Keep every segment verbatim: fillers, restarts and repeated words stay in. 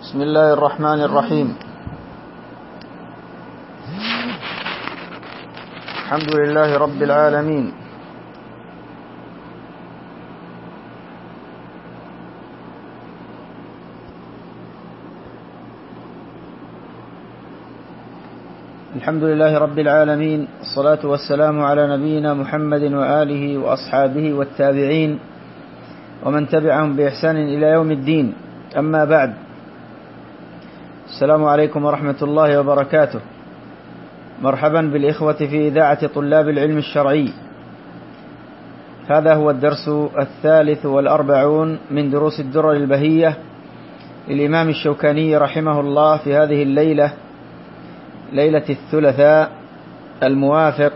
بسم الله الرحمن الرحيم. الحمد لله رب العالمين، الحمد لله رب العالمين، الصلاة والسلام على نبينا محمد وآله وأصحابه والتابعين ومن تبعهم بإحسان إلى يوم الدين. أما بعد، السلام عليكم ورحمة الله وبركاته. مرحبا بالإخوة في إذاعة طلاب العلم الشرعي. هذا هو الدرس الثالث والأربعون من دروس الدرر البهية للإمام الشوكاني رحمه الله في هذه الليلة، ليلة الثلاثاء الموافق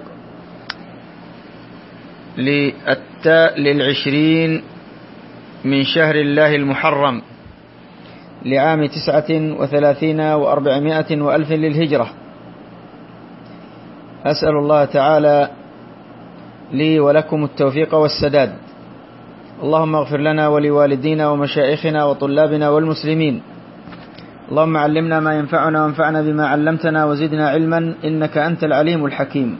للعشرين من شهر الله المحرم لعام تسعة وثلاثين وأربعمائة وألف للهجرة. أسأل الله تعالى لي ولكم التوفيق والسداد. اللهم اغفر لنا ولوالدينا ومشائخنا وطلابنا والمسلمين. اللهم علمنا ما ينفعنا وانفعنا بما علمتنا وزدنا علما إنك أنت العليم الحكيم.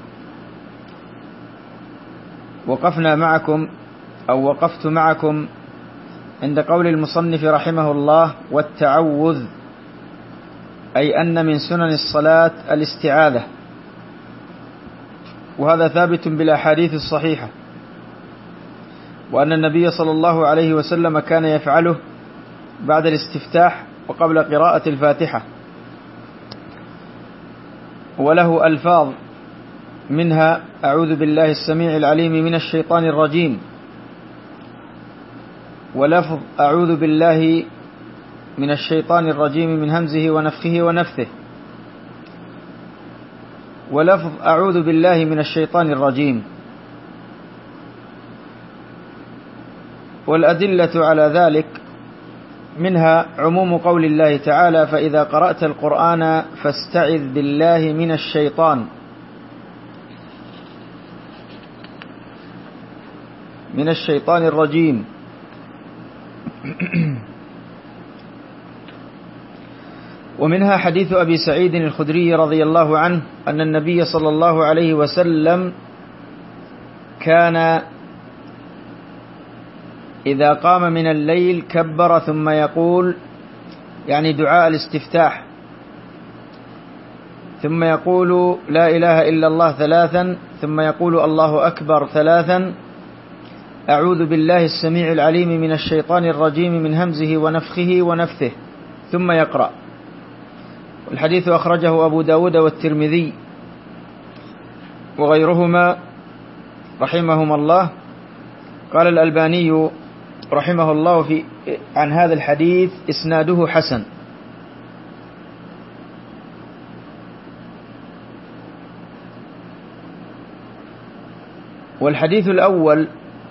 وقفنا معكم أو وقفت معكم عند قول المصنف رحمه الله: والتعوذ، أي أن من سنن الصلاة الاستعاذة، وهذا ثابت بالأحاديث الصحيحة، وأن النبي صلى الله عليه وسلم كان يفعله بعد الاستفتاح وقبل قراءة الفاتحة، وله ألفاظ منها: أعوذ بالله السميع العليم من الشيطان الرجيم، ولفظ أعوذ بالله من الشيطان الرجيم من همزه ونفخه ونفثه، ولفظ أعوذ بالله من الشيطان الرجيم. والأدلة على ذلك منها عموم قول الله تعالى: فإذا قرأت القرآن فاستعذ بالله من الشيطان من الشيطان الرجيم. ومنها حديث أبي سعيد الخدري رضي الله عنه أن النبي صلى الله عليه وسلم كان إذا قام من الليل كبر ثم يقول، يعني دعاء الاستفتاح، ثم يقول لا إله إلا الله ثلاثا، ثم يقول الله أكبر ثلاثا، أعوذ بالله السميع العليم من الشيطان الرجيم من همزه ونفخه ونفثه، ثم يقرأ. الحديث أخرجه أبو داود والترمذي وغيرهما رحمهما الله. قال الألباني رحمه الله في عن هذا الحديث: إسناده حسن. والحديث الأول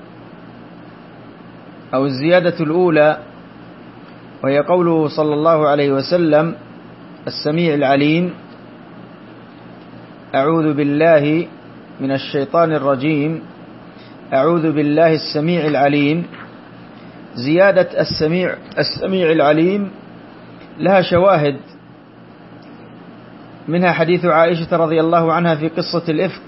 أو الزيادة الأولى، وهي قوله صلى الله عليه وسلم: السميع العليم، أعوذ بالله من الشيطان الرجيم، أعوذ بالله السميع العليم. زيادة السميع السميع العليم لها شواهد، منها حديث عائشة رضي الله عنها في قصة الإفك،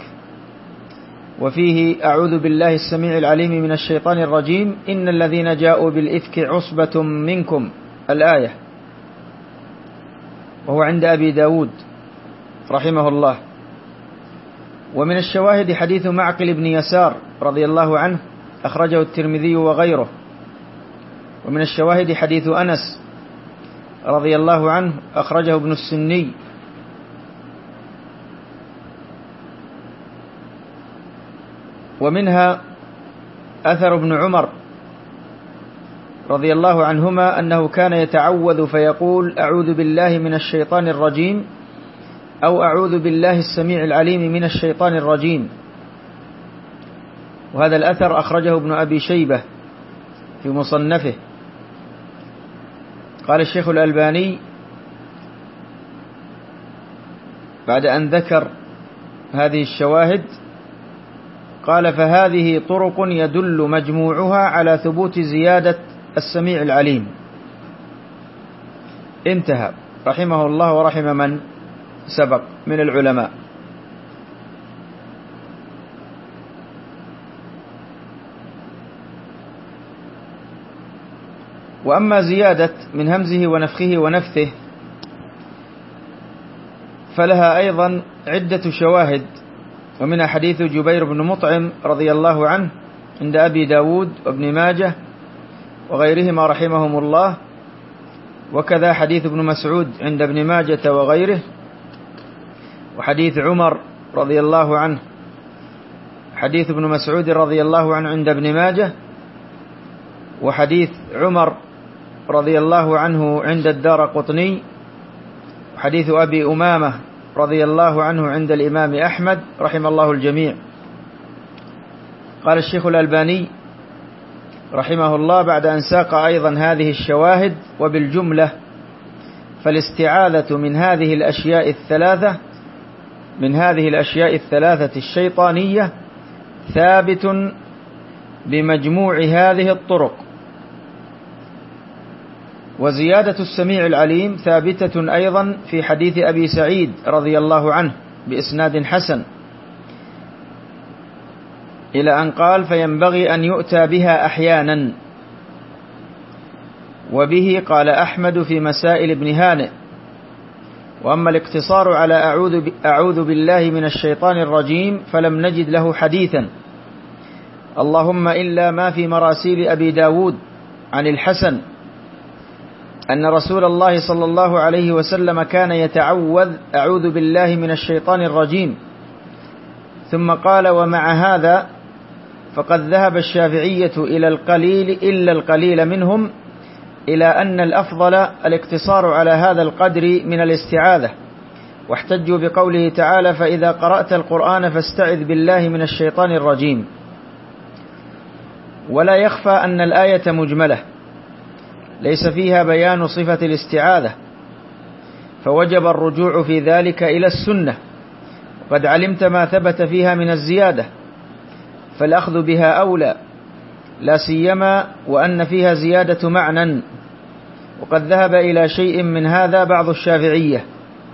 وفيه: أعوذ بالله السميع العليم من الشيطان الرجيم، إن الذين جاءوا بالإفك عصبة منكم، الآية، وهو عند أبي داود رحمه الله. ومن الشواهد حديث معقل بن يسار رضي الله عنه، أخرجه الترمذي وغيره. ومن الشواهد حديث أنس رضي الله عنه، أخرجه ابن السني. ومنها أثر ابن عمر رضي الله عنهما أنه كان يتعوذ فيقول: أعوذ بالله من الشيطان الرجيم، أو أعوذ بالله السميع العليم من الشيطان الرجيم. وهذا الأثر أخرجه ابن أبي شيبة في مصنفه. قال الشيخ الألباني بعد أن ذكر هذه الشواهد، قال: فهذه طرق يدل مجموعها على ثبوت زيادة السميع العليم. انتهى رحمه الله ورحم من سبق من العلماء. وأما زيادة من همزه ونفخه ونفثه فلها أيضا عدة شواهد، ومنها حديث جبير بن مطعم رضي الله عنه عند أبي داود وابن ماجه وغيرهما رحمهم الله، وكذا حديث ابن مسعود عند ابن ماجة وغيره، وحديث عمر رضي الله عنه حديث ابن مسعود رضي الله عنه عند ابن ماجه، وحديث عمر رضي الله عنه عند الدارقطني، وحديث أبي أمامة رضي الله عنه عند الإمام أحمد رحم الله الجميع. قال الشيخ الألباني رحمه الله بعد أن ساق أيضا هذه الشواهد: وبالجملة فالاستعاذة من هذه الأشياء الثلاثة من هذه الأشياء الثلاثة الشيطانية ثابت بمجموع هذه الطرق، وزيادة السميع العليم ثابتة أيضا في حديث أبي سعيد رضي الله عنه بإسناد حسن إلى أن قال: فينبغي أن يؤتى بها أحيانا. وبه قال أحمد في مسائل ابن هانئ. وأما الاقتصار على أعوذ, أعوذ بالله من الشيطان الرجيم فلم نجد له حديثا، اللهم إلا ما في مراسيل أبي داود عن الحسن أن رسول الله صلى الله عليه وسلم كان يتعوذ: أعوذ بالله من الشيطان الرجيم. ثم قال: ومع هذا فقد ذهب الشافعية إلى القليل إلا القليل منهم إلى أن الأفضل الاقتصار على هذا القدر من الاستعاذة، واحتجوا بقوله تعالى: فإذا قرأت القرآن فاستعذ بالله من الشيطان الرجيم. ولا يخفى أن الآية مجملة ليس فيها بيان صفة الاستعاذة، فوجب الرجوع في ذلك إلى السنة، وقد علمت ما ثبت فيها من الزيادة، فالأخذ بها أولى، لا سيما وأن فيها زيادة معنى، وقد ذهب إلى شيء من هذا بعض الشافعية،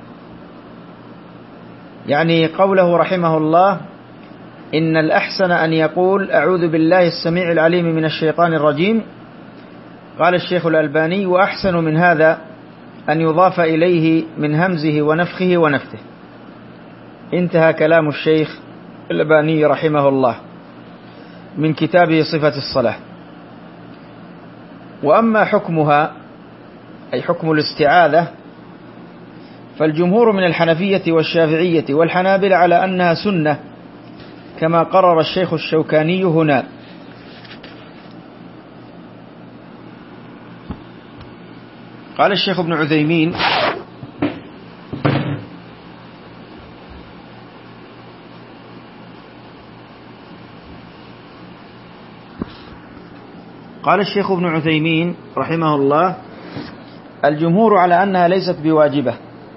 يعني قوله رحمه الله: إن الأحسن أن يقول أعوذ بالله السميع العليم من الشيطان الرجيم. قال الشيخ الألباني: وأحسن من هذا أن يضاف إليه من همزه ونفخه ونفثه. انتهى كلام الشيخ الألباني رحمه الله من كتابه صفة الصلاة. وأما حكمها أي حكم الاستعاذة فالجمهور من الحنفية والشافعية والحنابلة على أنها سنة، كما قرر الشيخ الشوكاني هنا. قال الشيخ ابن عثيمين: قال الشيخ ابن عثيمين رحمه الله: الجمهور على أنها ليست بواجبة،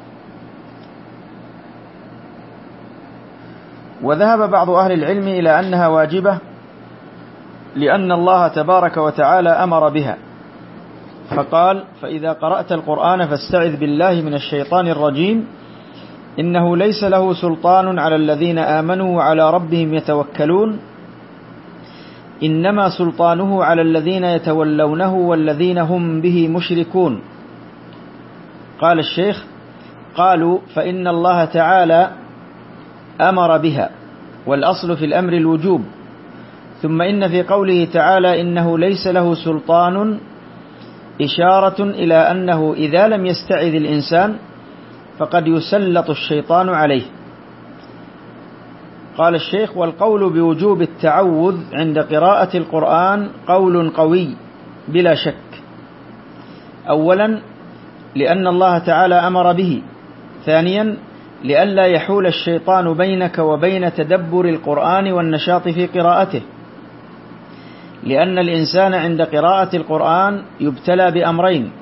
وذهب بعض أهل العلم إلى أنها واجبة لأن الله تبارك وتعالى أمر بها، فقال: فإذا قرأت القرآن فاستعذ بالله من الشيطان الرجيم إنه ليس له سلطان على الذين آمنوا وعلى ربهم يتوكلون إنما سلطانه على الذين يتولونه والذين هم به مشركون. قال الشيخ: قالوا فإن الله تعالى أمر بها، والأصل في الأمر الوجوب، ثم إن في قوله تعالى إنه ليس له سلطان إشارة إلى أنه إذا لم يستعذ الإنسان فقد يسلط الشيطان عليه. قال الشيخ: والقول بوجوب التعوذ عند قراءة القرآن قول قوي بلا شك، أولا لأن الله تعالى أمر به، ثانيا لئلا يحول الشيطان بينك وبين تدبر القرآن والنشاط في قراءته، لأن الإنسان عند قراءة القرآن يبتلى بأمرين: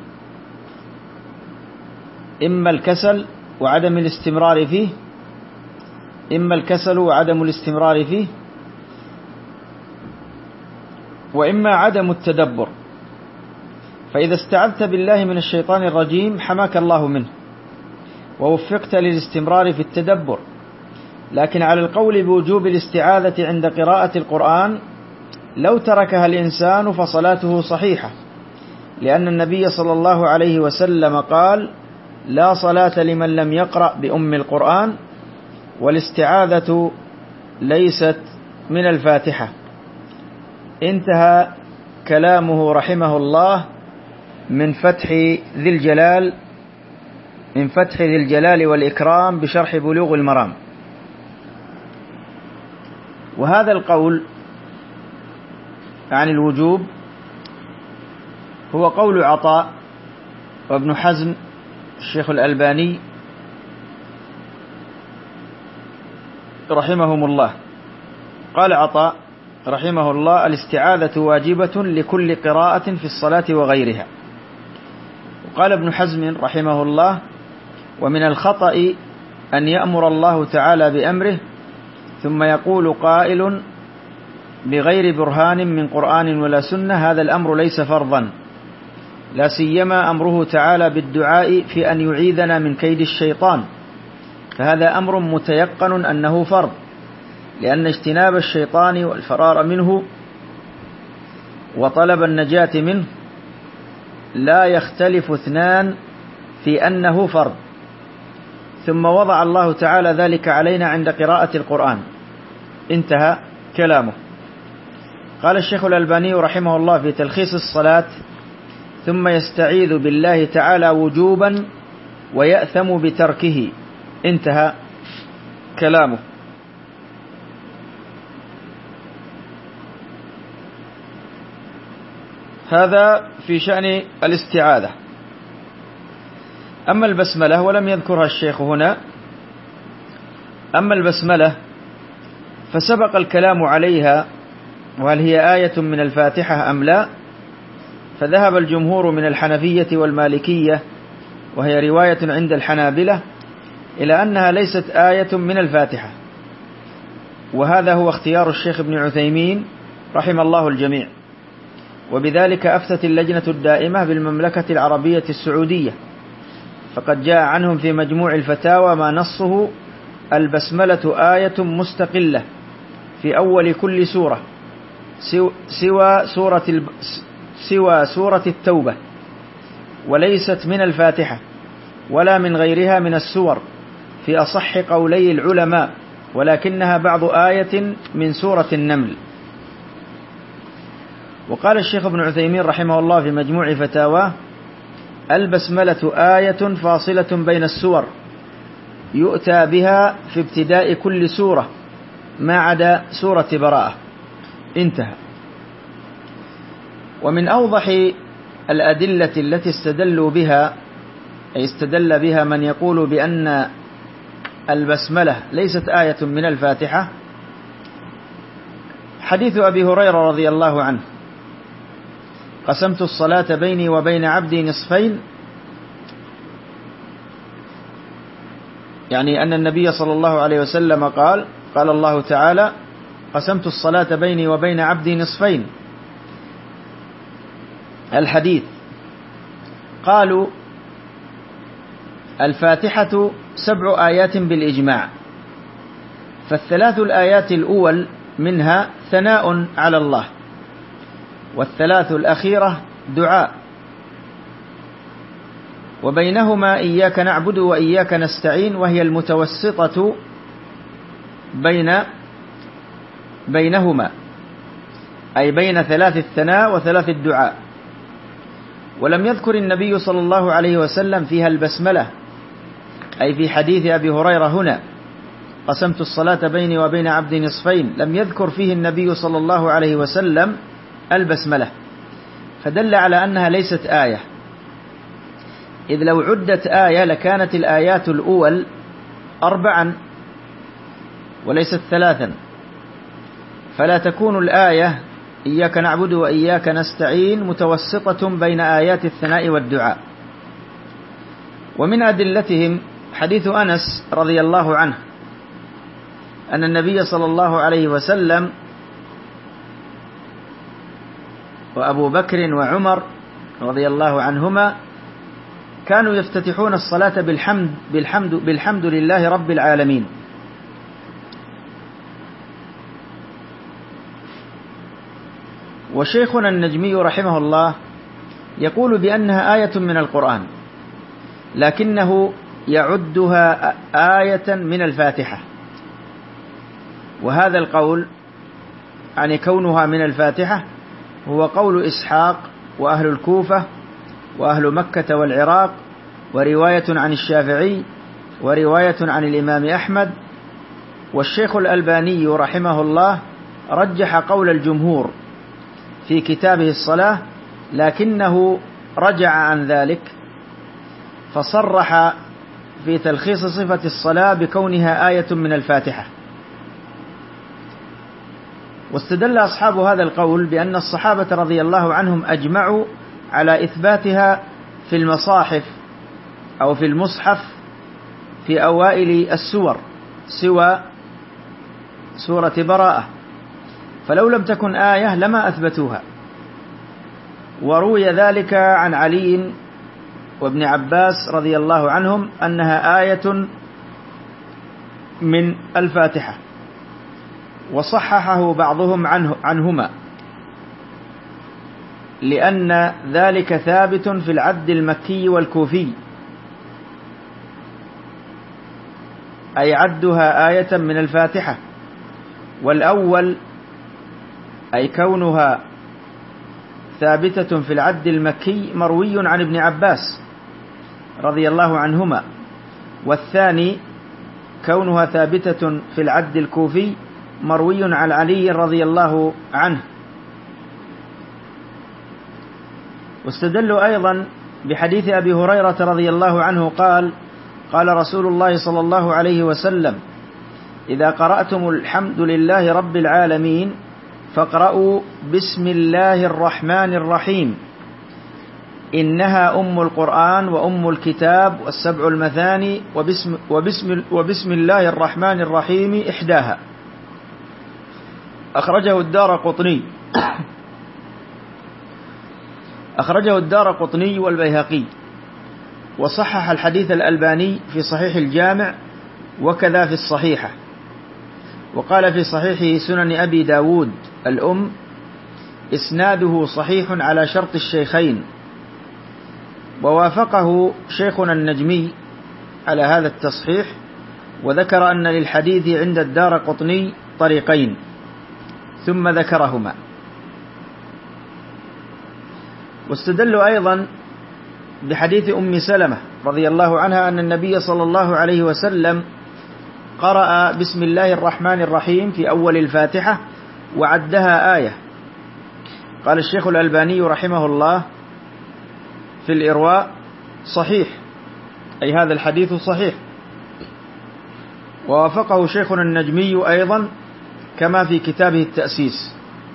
إما الكسل وعدم الاستمرار فيه إما الكسل وعدم الاستمرار فيه وإما عدم التدبر. فإذا استعذت بالله من الشيطان الرجيم حماك الله منه ووفقت للاستمرار في التدبر. لكن على القول بوجوب الاستعاذة عند قراءة القرآن لو تركها الإنسان فصلاته صحيحة، لأن النبي صلى الله عليه وسلم قال: لا صلاة لمن لم يقرأ بأم القرآن، والاستعاذة ليست من الفاتحة. انتهى كلامه رحمه الله من فتح ذي الجلال من فتح ذي الجلال والإكرام بشرح بلوغ المرام. وهذا القول عن الوجوب هو قول عطاء وابن حزم الشيخ الألباني رحمهم الله. قال عطاء رحمه الله: الاستعاذة واجبة لكل قراءة في الصلاة وغيرها. وقال ابن حزم رحمه الله: ومن الخطأ أن يأمر الله تعالى بأمره ثم يقول قائل بغير برهان من قرآن ولا سنة: هذا الأمر ليس فرضا، لا سيما أمره تعالى بالدعاء في أن يعيذنا من كيد الشيطان، فهذا أمر متيقن أنه فرض، لأن اجتناب الشيطان والفرار منه وطلب النجاة منه لا يختلف اثنان في أنه فرض. ثم وضع الله تعالى ذلك علينا عند قراءة القرآن. انتهى كلامه. قال الشيخ الألباني رحمه الله في تلخيص الصلاة: ثم يستعيذ بالله تعالى وجوبا ويأثم بتركه. انتهى كلامه. هذا في شأن الاستعاذة. أما البسملة ولم يذكرها الشيخ هنا، أما البسملة فسبق الكلام عليها وهل هي آية من الفاتحة أم لا، فذهب الجمهور من الحنفية والمالكية وهي رواية عند الحنابلة إلى أنها ليست آية من الفاتحة، وهذا هو اختيار الشيخ ابن عثيمين رحم الله الجميع. وبذلك أفتت اللجنة الدائمة بالمملكة العربية السعودية، فقد جاء عنهم في مجموع الفتاوى ما نصه: البسملة آية مستقلة في أول كل سورة سوى سورة الب... سوى سورة التوبة، وليست من الفاتحة ولا من غيرها من السور في أصح قولي العلماء، ولكنها بعض آية من سورة النمل. وقال الشيخ ابن عثيمين رحمه الله في مجموع فتاواه: البسملة آية فاصلة بين السور يؤتى بها في ابتداء كل سورة ما عدا سورة براءة. انتهى. ومن أوضح الأدلة التي استدلوا بها أي استدل بها من يقول بأن البسملة ليست آية من الفاتحة حديث أبي هريرة رضي الله عنه: قسمت الصلاة بيني وبين عبدي نصفين، يعني أن النبي صلى الله عليه وسلم قال قال الله تعالى: قسمت الصلاة بيني وبين عبدي نصفين. الحديث. قالوا: الفاتحة سبع آيات بالإجماع، فالثلاث الآيات الأول منها ثناء على الله، والثلاث الأخيرة دعاء، وبينهما إياك نعبد وإياك نستعين، وهي المتوسطة بين بينهما، أي بين ثلاث الثناء وثلاث الدعاء. ولم يذكر النبي صلى الله عليه وسلم فيها البسملة، أي في حديث أبي هريرة هنا: قسمت الصلاة بيني وبين عبدي نصفين، لم يذكر فيه النبي صلى الله عليه وسلم البسملة، فدل على أنها ليست آية، إذ لو عدت آية لكانت الآيات الأول أربعا وليست ثلاثا، فلا تكون الآية إياك نعبد وإياك نستعين متوسطة بين آيات الثناء والدعاء. ومن أدلتهم حديث أنس رضي الله عنه أن النبي صلى الله عليه وسلم وأبو بكر وعمر رضي الله عنهما كانوا يفتتحون الصلاة بالحمد, بالحمد, بالحمد لله رب العالمين. وشيخنا النجمي رحمه الله يقول بأنها آية من القرآن، لكنه يعدها آية من الفاتحة. وهذا القول عن كونها من الفاتحة هو قول إسحاق وأهل الكوفة وأهل مكة والعراق، ورواية عن الشافعي، ورواية عن الإمام أحمد. والشيخ الألباني رحمه الله رجح قول الجمهور في كتابه الصلاة، لكنه رجع عن ذلك فصرح في تلخيص صفة الصلاة بكونها آية من الفاتحة. واستدل أصحاب هذا القول بأن الصحابة رضي الله عنهم أجمعوا على إثباتها في المصاحف أو في المصحف في أوائل السور سوى سورة براءة، فلو لم تكن آية لما أثبتوها. وروي ذلك عن علي وابن عباس رضي الله عنهم أنها آية من الفاتحة، وصححه بعضهم عنه عنهما لأن ذلك ثابت في العد المكي والكوفي، أي عدها آية من الفاتحة. والأول أي كونها ثابتة في العد المكي مروي عن ابن عباس رضي الله عنهما، والثاني كونها ثابتة في العد الكوفي مروي عن علي رضي الله عنه. واستدلوا أيضا بحديث أبي هريرة رضي الله عنه قال: قال رسول الله صلى الله عليه وسلم: إذا قرأتم الحمد لله رب العالمين فاقرأوا بسم الله الرحمن الرحيم، إنها أم القرآن وأم الكتاب والسبع المثاني، وبسم, وبسم, وبسم الله الرحمن الرحيم إحداها. أخرجه الدارقطني أخرجه الدارقطني والبيهقي، وصحح الحديث الألباني في صحيح الجامع وكذا في الصحيحة. وقال في صحيح سنن أبي داود الأم: إسناده صحيح على شرط الشيخين. ووافقه شيخنا النجمي على هذا التصحيح، وذكر أن للحديث عند الدارقطني طريقين ثم ذكرهما. واستدلوا أيضا بحديث أم سلمة رضي الله عنها أن النبي صلى الله عليه وسلم قرأ بسم الله الرحمن الرحيم في أول الفاتحة وعدها آية. قال الشيخ الألباني رحمه الله في الإرواء: صحيح، أي هذا الحديث صحيح. ووافقه شيخنا النجمي أيضا كما في كتابه التأسيس.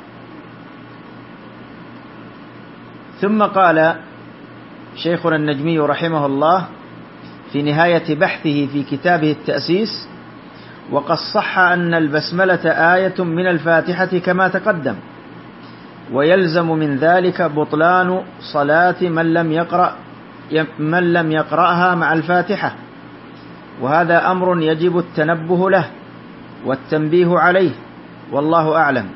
ثم قال شيخنا النجمي رحمه الله في نهاية بحثه في كتابه التأسيس: وقد صح أن البسملة آية من الفاتحة كما تقدم، ويلزم من ذلك بطلان صلاة من لم يقرأ من لم يقرأها مع الفاتحة، وهذا أمر يجب التنبه له والتنبيه عليه، والله أعلم.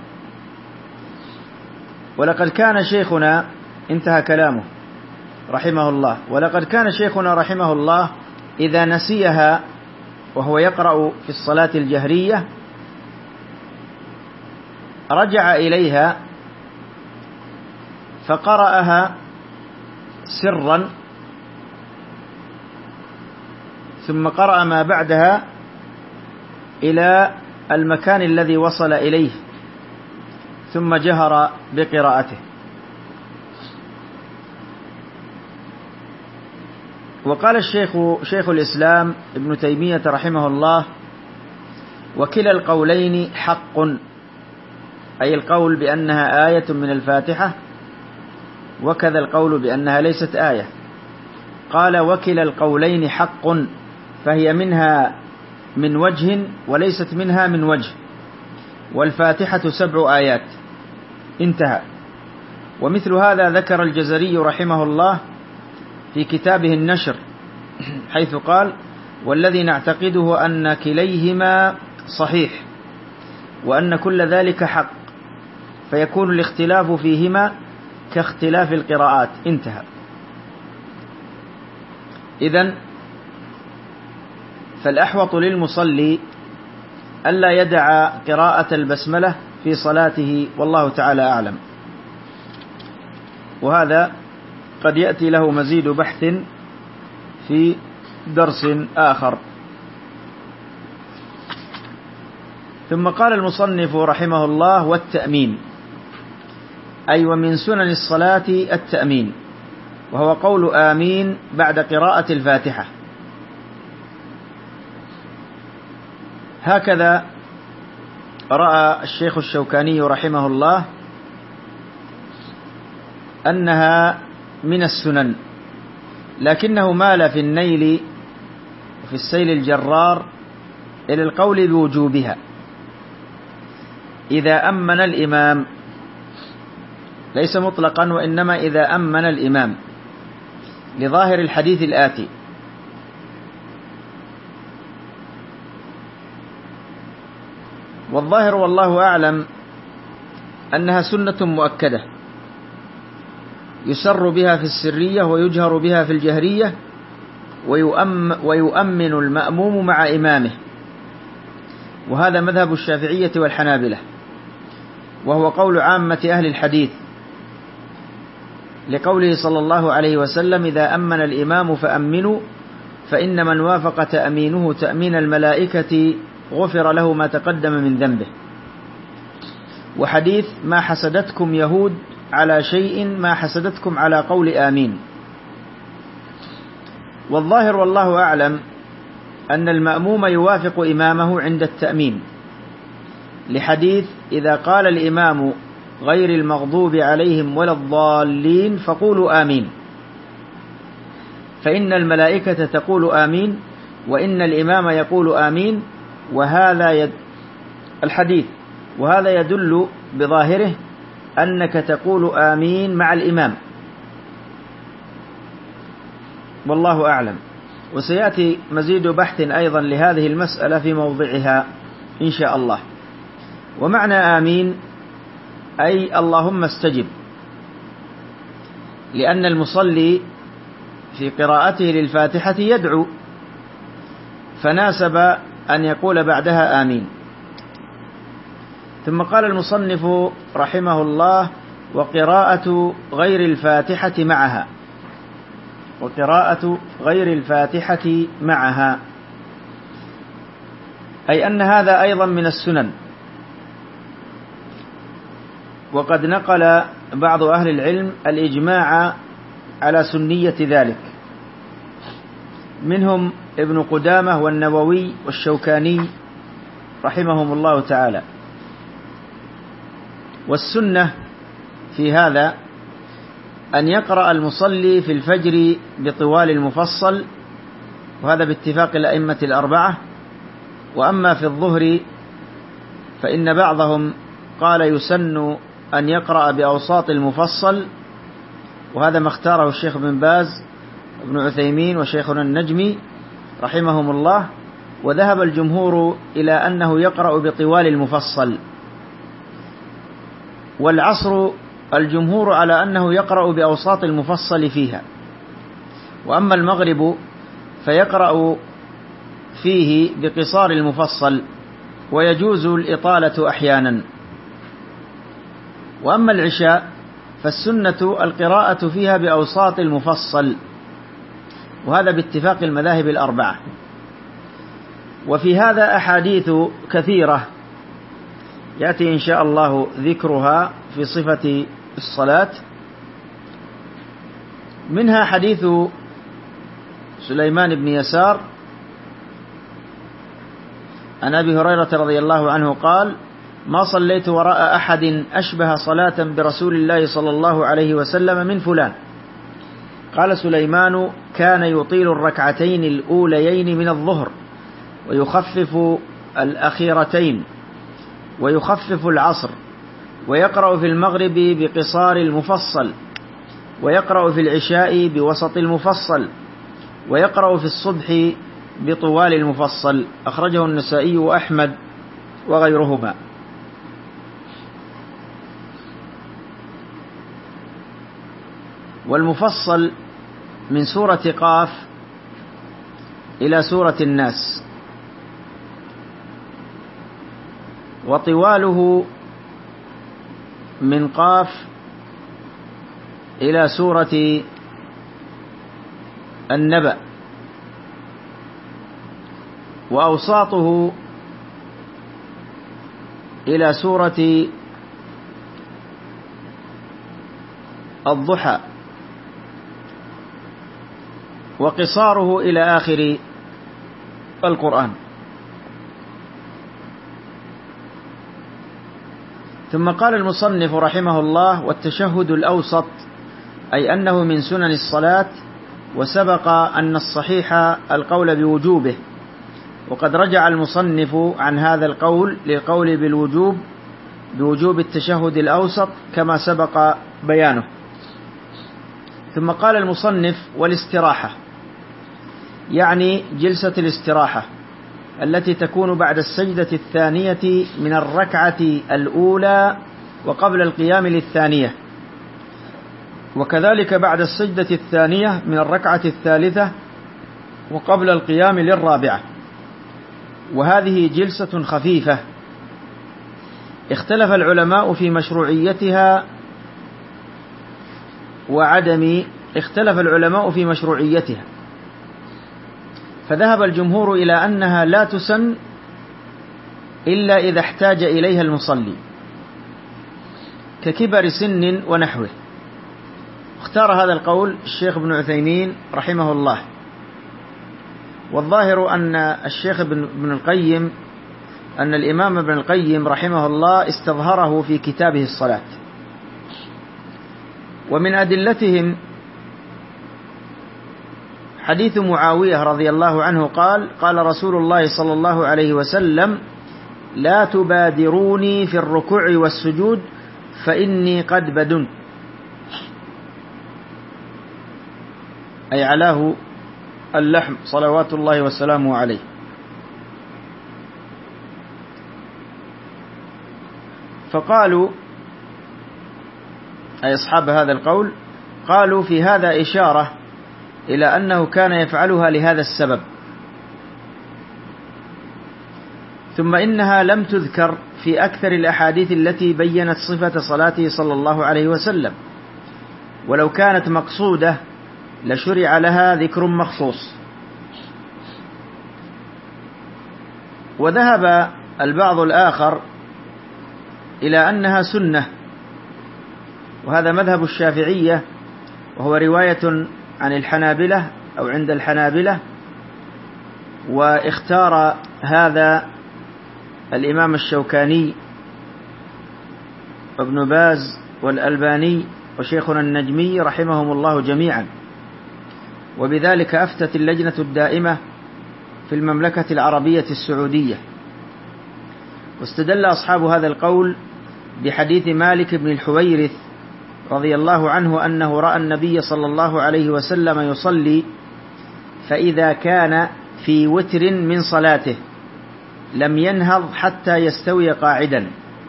ولقد كان شيخنا، انتهى كلامه رحمه الله، ولقد كان شيخنا رحمه الله إذا نسيها وهو يقرأ في الصلاة الجهرية رجع إليها فقرأها سرا، ثم قرأ ما بعدها إلى المكان الذي وصل إليه، ثم جهر بقراءته. وقال الشيخ شيخ الإسلام ابن تيمية رحمه الله: وكلا القولين حق، أي القول بأنها آية من الفاتحة، وكذا القول بأنها ليست آية. قال: وكلا القولين حق، فهي منها من وجه وليست منها من وجه، والفاتحة سبع آيات. انتهى. ومثل هذا ذكر الجزري رحمه الله في كتابه النشر، حيث قال: والذي نعتقده أن كليهما صحيح وأن كل ذلك حق، فيكون الاختلاف فيهما كاختلاف القراءات. انتهى. إذن فالأحوط للمصلي ألا يدع قراءة البسملة في صلاته، والله تعالى أعلم. وهذا قد يأتي له مزيد بحث في درس آخر. ثم قال المصنف رحمه الله: والتأمين، أي ومن سنن الصلاة التأمين، وهو قول آمين بعد قراءة الفاتحة. هكذا رأى الشيخ الشوكاني رحمه الله أنها من السنن، لكنه مال في النيل وفي السيل الجرار إلى القول بوجوبها إذا أمن الإمام، ليس مطلقا، وإنما إذا أمن الإمام، لظاهر الحديث الآتي: والظاهر والله أعلم أنها سنة مؤكدة يسر بها في السرية ويجهر بها في الجهرية، ويؤم ويؤمن المأموم مع إمامه، وهذا مذهب الشافعية والحنابلة، وهو قول عامة أهل الحديث، لقوله صلى الله عليه وسلم: إذا أمن الإمام فأمنوا، فإن من وافق تأمينه تأمين الملائكة غفر له ما تقدم من ذنبه. وحديث: ما حسدتكم يهود على شيء ما حسدتكم على قول آمين. والظاهر والله أعلم أن المأموم يوافق إمامه عند التأمين، لحديث: إذا قال الإمام غير المغضوب عليهم ولا الضالين فقولوا آمين، فإن الملائكة تقول آمين، وإن الإمام يقول آمين. وهذا يد الحديث وهذا يدل بظاهره أنك تقول آمين مع الإمام، والله أعلم. وسيأتي مزيد بحث أيضا لهذه المسألة في موضعها إن شاء الله. ومعنى آمين أي اللهم استجب، لأن المصلي في قراءته للفاتحة يدعو، فناسب أن يقول بعدها آمين. ثم قال المصنف رحمه الله: وقراءة غير الفاتحة معها، وقراءة غير الفاتحة معها، أي أن هذا أيضا من السنن. وقد نقل بعض أهل العلم الإجماع على سنية ذلك، منهم ابن قدامة والنووي والشوكاني رحمهم الله تعالى. والسنة في هذا أن يقرأ المصلي في الفجر بطوال المفصل، وهذا باتفاق الأئمة الأربعة. وأما في الظهر فإن بعضهم قال يسن أن يقرأ بأوساط المفصل، وهذا ما اختاره الشيخ بن باز ابن عثيمين وشيخنا النجمي رحمهم الله. وذهب الجمهور إلى أنه يقرأ بطوال المفصل. والعصر الجمهور على أنه يقرأ بأوساط المفصل فيها. وأما المغرب فيقرأ فيه بقصار المفصل، ويجوز الإطالة أحيانا. وأما العشاء فالسنة القراءة فيها بأوساط المفصل، وهذا باتفاق المذاهب الأربعة. وفي هذا أحاديث كثيرة يأتي إن شاء الله ذكرها في صفة الصلاة، منها حديث سليمان بن يسار عن أبي هريرة رضي الله عنه قال: ما صليت وراء أحد أشبه صلاة برسول الله صلى الله عليه وسلم من فلان. قال سليمان: كان يطيل الركعتين الأوليين من الظهر، ويخفف الأخيرتين، ويخفف العصر، ويقرأ في المغرب بقصار المفصل، ويقرأ في العشاء بوسط المفصل، ويقرأ في الصبح بطوال المفصل. أخرجه النسائي وأحمد وغيرهما. والمفصل من سورة قاف إلى سورة الناس، وطواله من قاف إلى سورة النبأ، وأوساطه إلى سورة الضحى، وقصاره إلى آخر القرآن. ثم قال المصنف رحمه الله: والتشهد الأوسط، أي أنه من سنن الصلاة، وسبق أن الصحيح القول بوجوبه، وقد رجع المصنف عن هذا القول للقول بالوجوب بوجوب التشهد الأوسط كما سبق بيانه. ثم قال المصنف: والاستراحة، يعني جلسة الاستراحة التي تكون بعد السجدة الثانية من الركعة الأولى وقبل القيام للثانية، وكذلك بعد السجدة الثانية من الركعة الثالثة وقبل القيام للرابعة. وهذه جلسة خفيفة اختلف العلماء في مشروعيتها وعدم اختلف العلماء في مشروعيتها، فذهب الجمهور إلى أنها لا تسن إلا إذا احتاج إليها المصلي ككبر سن ونحوه. اختار هذا القول الشيخ ابن عثيمين رحمه الله، والظاهر أن الشيخ ابن القيم أن الإمام ابن القيم رحمه الله استظهره في كتابه الصلاة. ومن أدلتهم حديث معاوية رضي الله عنه قال: قال رسول الله صلى الله عليه وسلم: لا تبادروني في الركوع والسجود فإني قد بدنت، أي علاه اللحم صلوات الله وسلامه عليه. فقالوا أي أصحاب هذا القول قالوا في هذا إشارة إلى أنه كان يفعلها لهذا السبب. ثم إنها لم تذكر في أكثر الأحاديث التي بيّنت صفة صلاته صلى الله عليه وسلم، ولو كانت مقصودة لشرع لها ذكر مخصوص. وذهب البعض الآخر إلى أنها سنة، وهذا مذهب الشافعية، وهو رواية عن الحنابلة أو عند الحنابلة. واختار هذا الإمام الشوكاني وابن باز والألباني وشيخنا النجمي رحمهم الله جميعا، وبذلك أفتت اللجنة الدائمة في المملكة العربية السعودية. واستدل أصحاب هذا القول بحديث مالك بن الحويرث رضي الله عنه أنه رأى النبي صلى الله عليه وسلم يصلي، فإذا كان في وتر من صلاته لم ينهض حتى يستوي قاعدا.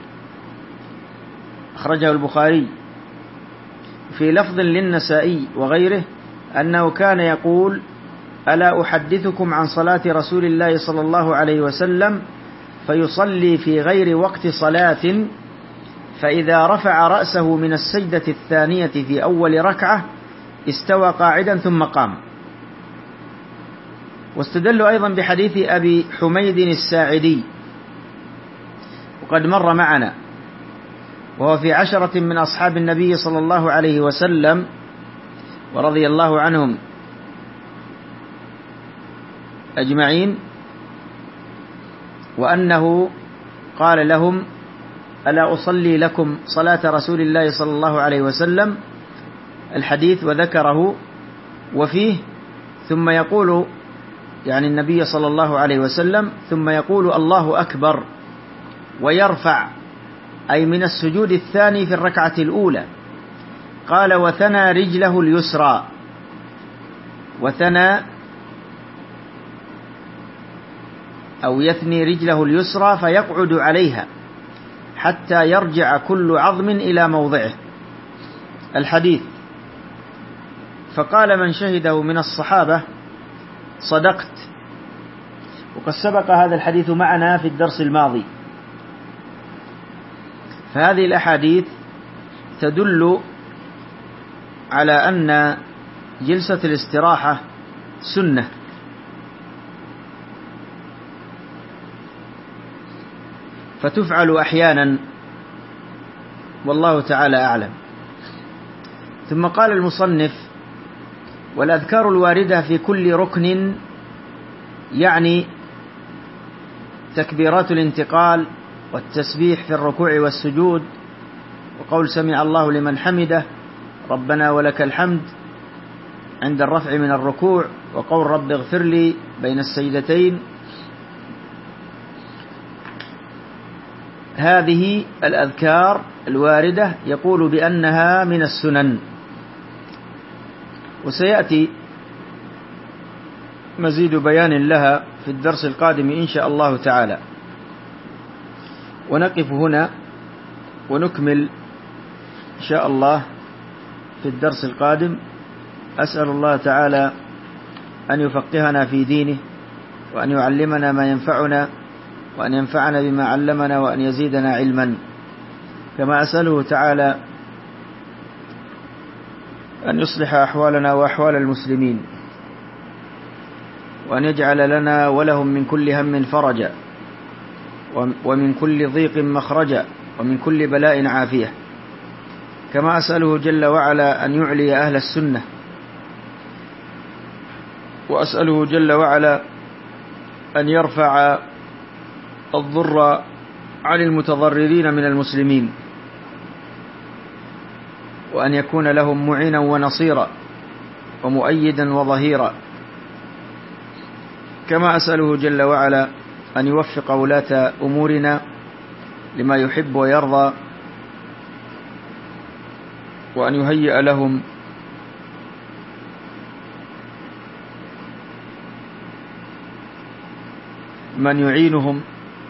أخرجه البخاري. في لفظ للنسائي وغيره أنه كان يقول: ألا أحدثكم عن صلاة رسول الله صلى الله عليه وسلم فيصلي في غير وقت صلاة، فإذا رفع رأسه من السجدة الثانية في أول ركعة استوى قاعدا ثم قام. واستدلوا أيضا بحديث أبي حميد الساعدي وقد مر معنا، وهو في عشرة من أصحاب النبي صلى الله عليه وسلم ورضي الله عنهم أجمعين، وأنه قال لهم: ألا أصلي لكم صلاة رسول الله صلى الله عليه وسلم، الحديث وذكره، وفيه ثم يقول يعني النبي صلى الله عليه وسلم ثم يقول الله أكبر ويرفع أي من السجود الثاني في الركعة الأولى. قال وثنى رجله اليسرى، وثنى أو يثني رجله اليسرى فيقعد عليها حتى يرجع كل عظم إلى موضعه. الحديث. فقال من شهده من الصحابة صدقت، وقد سبق هذا الحديث معنا في الدرس الماضي. فهذه الأحاديث تدل على أن جلسة الاستراحة سنة، فتفعل أحيانا والله تعالى أعلم. ثم قال المصنف والأذكار الواردة في كل ركن، يعني تكبيرات الانتقال والتسبيح في الركوع والسجود، وقول سمع الله لمن حمده ربنا ولك الحمد عند الرفع من الركوع، وقول رب اغفر لي بين السجدتين. هذه الأذكار الواردة يقول بأنها من السنن، وسيأتي مزيد بيان لها في الدرس القادم إن شاء الله تعالى. ونقف هنا ونكمل إن شاء الله في الدرس القادم. أسأل الله تعالى أن يفقهنا في دينه، وأن يعلمنا ما ينفعنا، وأن ينفعنا بما علمنا، وأن يزيدنا علما. كما أسأله تعالى أن يصلح أحوالنا وأحوال المسلمين، وأن يجعل لنا ولهم من كل هم فرجا، ومن كل ضيق مخرجا، ومن كل بلاء عافية. كما أسأله جل وعلا أن يعلي أهل السنة، وأسأله جل وعلا أن يرفع الضر عن المتضررين من المسلمين، وأن يكون لهم معينا ونصيرا ومؤيدا وظهيرا. كما أسأله جل وعلا أن يوفق ولاة أمورنا لما يحب ويرضى، وأن يهيئ لهم من يعينهم،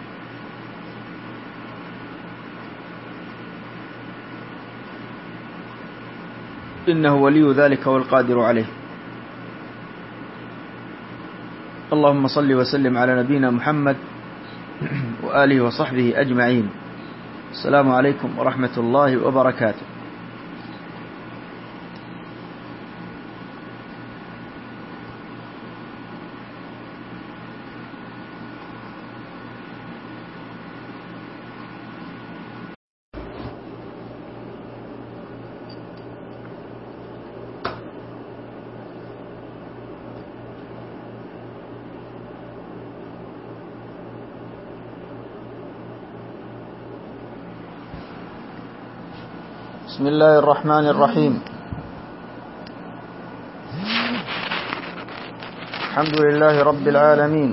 إنه ولي ذلك والقادر عليه. اللهم صل وسلم على نبينا محمد وآله وصحبه أجمعين. السلام عليكم ورحمة الله وبركاته. بسم الله الرحمن الرحيم. الحمد لله رب العالمين،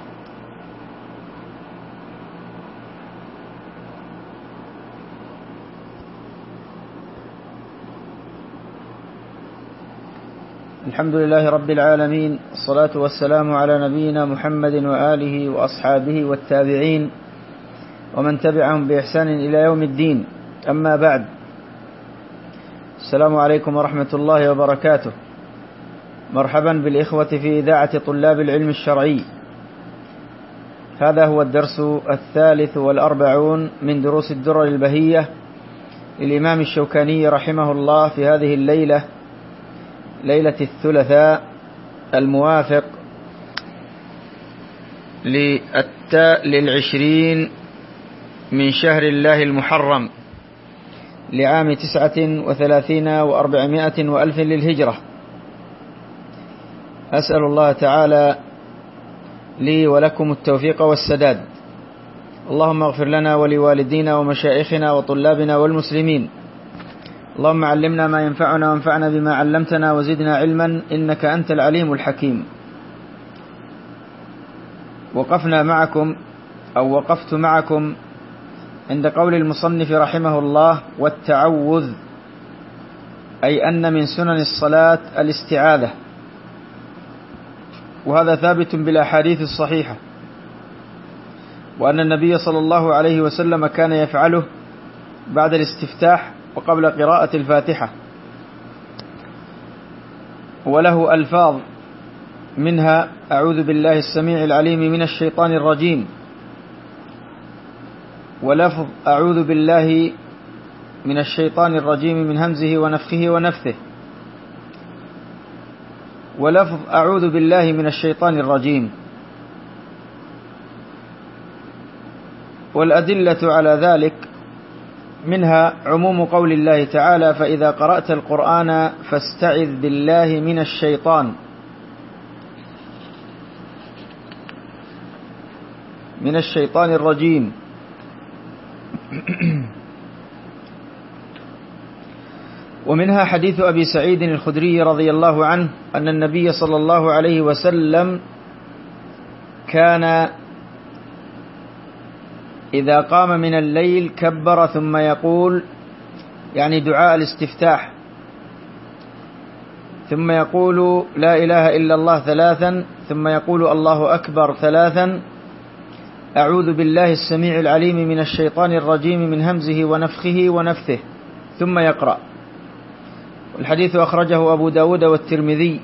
الحمد لله رب العالمين، الصلاة والسلام على نبينا محمد وآله وأصحابه والتابعين ومن تبعهم بإحسان إلى يوم الدين. أما بعد، السلام عليكم ورحمة الله وبركاته. مرحبا بالإخوة في إذاعة طلاب العلم الشرعي. هذا هو الدرس الثالث والأربعون من دروس الدرر البهية للإمام الشوكاني رحمه الله في هذه الليلة، ليلة الثلاثاء الموافق للعشرين من شهر الله المحرم لعام تسعة وثلاثين وأربعمائة وألف للهجرة. أسأل الله تعالى لي ولكم التوفيق والسداد. اللهم اغفر لنا ولوالدينا ومشائخنا وطلابنا والمسلمين. اللهم علمنا ما ينفعنا وانفعنا بما علمتنا وزدنا علما، إنك أنت العليم الحكيم. وقفنا معكم أو وقفت معكم عند قول المصنف رحمه الله: والتعوذ، أي أن من سنن الصلاة الاستعاذة، وهذا ثابت بالأحاديث الصحيحة، وأن النبي صلى الله عليه وسلم كان يفعله بعد الاستفتاح وقبل قراءة الفاتحة، وله ألفاظ منها: أعوذ بالله السميع العليم من الشيطان الرجيم، ولفظ أعوذ بالله من الشيطان الرجيم من همزه ونفخه ونفثه، ولفظ أعوذ بالله من الشيطان الرجيم. والأدلة على ذلك منها عموم قول الله تعالى: فإذا قرأت القرآن فاستعذ بالله من الشيطان من الشيطان الرجيم. ومنها حديث أبي سعيد الخدري رضي الله عنه أن النبي صلى الله عليه وسلم كان إذا قام من الليل كبر ثم يقول، يعني دعاء الاستفتاح، ثم يقول لا إله إلا الله ثلاثا، ثم يقول الله أكبر ثلاثا، أعوذ بالله السميع العليم من الشيطان الرجيم من همزه ونفخه ونفثه، ثم يقرأ. والحديث أخرجه أبو داود والترمذي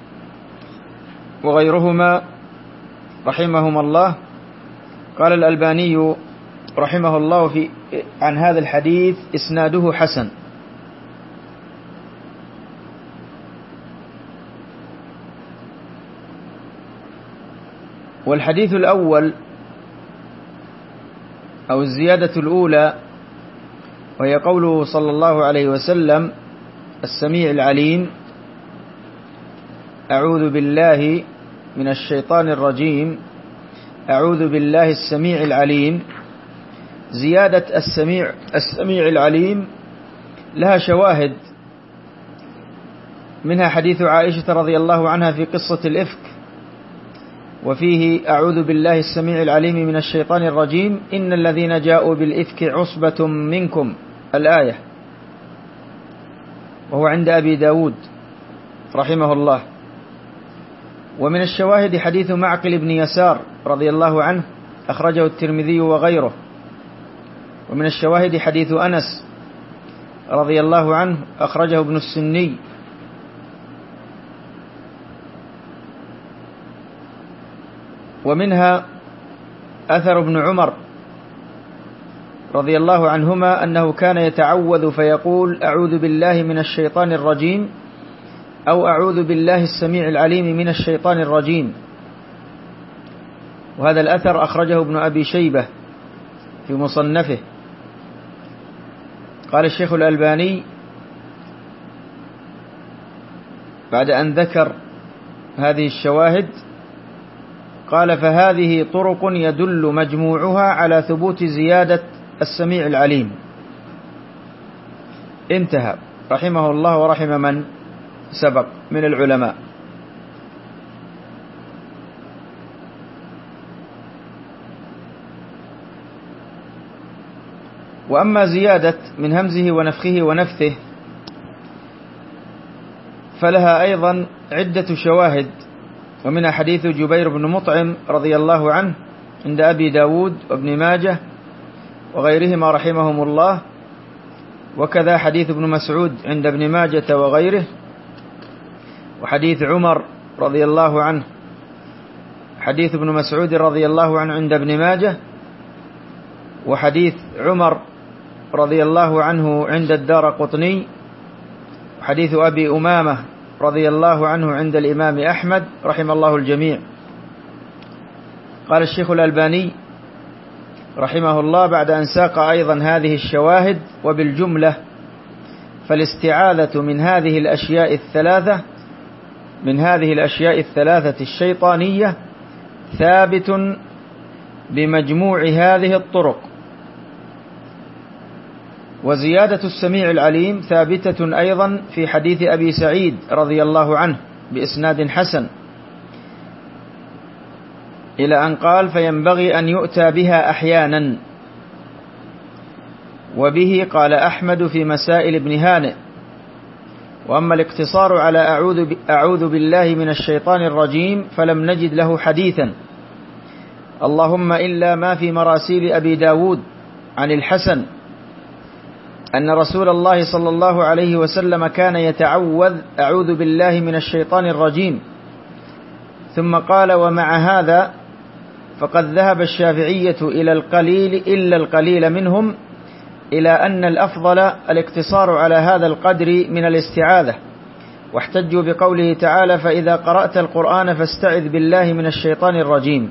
وغيرهما رحمهما الله. قال الألباني رحمه الله في عن هذا الحديث: إسناده حسن. والحديث الأول أو الزيادة الأولى، وهي قوله صلى الله عليه وسلم: السميع العليم، أعوذ بالله من الشيطان الرجيم، أعوذ بالله السميع العليم. زيادة السميع السميع العليم لها شواهد، منها حديث عائشة رضي الله عنها في قصة الإفك، وفيه: أعوذ بالله السميع العليم من الشيطان الرجيم، إن الذين جاءوا بالإفك عصبة منكم، الآية، وهو عند أبي داود رحمه الله. ومن الشواهد حديث معقل بن يسار رضي الله عنه، أخرجه الترمذي وغيره. ومن الشواهد حديث أنس رضي الله عنه، أخرجه ابن السني. ومنها أثر ابن عمر رضي الله عنهما أنه كان يتعوذ فيقول: أعوذ بالله من الشيطان الرجيم، أو أعوذ بالله السميع العليم من الشيطان الرجيم. وهذا الأثر أخرجه ابن أبي شيبة في مصنفه. قال الشيخ الألباني بعد أن ذكر هذه الشواهد، قال: فهذه طرق يدل مجموعها على ثبوت زيادة السميع العليم. انتهى رحمه الله ورحم من سبق من العلماء. وأما زيادة من همزه ونفخه ونفثه فلها أيضا عدة شواهد، ومنها حديث جبير بن مطعم رضي الله عنه عند أبي داود وابن ماجه وغيرهما رحمهم الله، وكذا حديث ابن مسعود عند ابن ماجة وغيره، وحديث عمر رضي الله عنه، حديث ابن مسعود رضي الله عنه عند ابن ماجه، وحديث عمر رضي الله عنه عند الدارقطني، وحديث أبي أمامة رضي الله عنه عند الإمام أحمد رحم الله الجميع. قال الشيخ الألباني رحمه الله بعد أن ساق أيضا هذه الشواهد: وبالجملة فالاستعاذة من هذه الأشياء الثلاثة من هذه الأشياء الثلاثة الشيطانية ثابت بمجموع هذه الطرق. وزيادة السميع العليم ثابتة أيضا في حديث أبي سعيد رضي الله عنه بإسناد حسن، إلى أن قال: فينبغي أن يؤتى بها أحيانا، وبه قال أحمد في مسائل ابن هانئ. وأما الاقتصار على أعوذ, أعوذ بالله من الشيطان الرجيم فلم نجد له حديثا، اللهم إلا ما في مراسيل أبي داود عن الحسن أن رسول الله صلى الله عليه وسلم كان يتعوذ أعوذ بالله من الشيطان الرجيم، ثم قال ومع هذا فقد ذهب الشافعية إلى القليل إلا القليل منهم إلى أن الأفضل الاقتصار على هذا القدر من الاستعاذة، واحتجوا بقوله تعالى فإذا قرأت القرآن فاستعذ بالله من الشيطان الرجيم.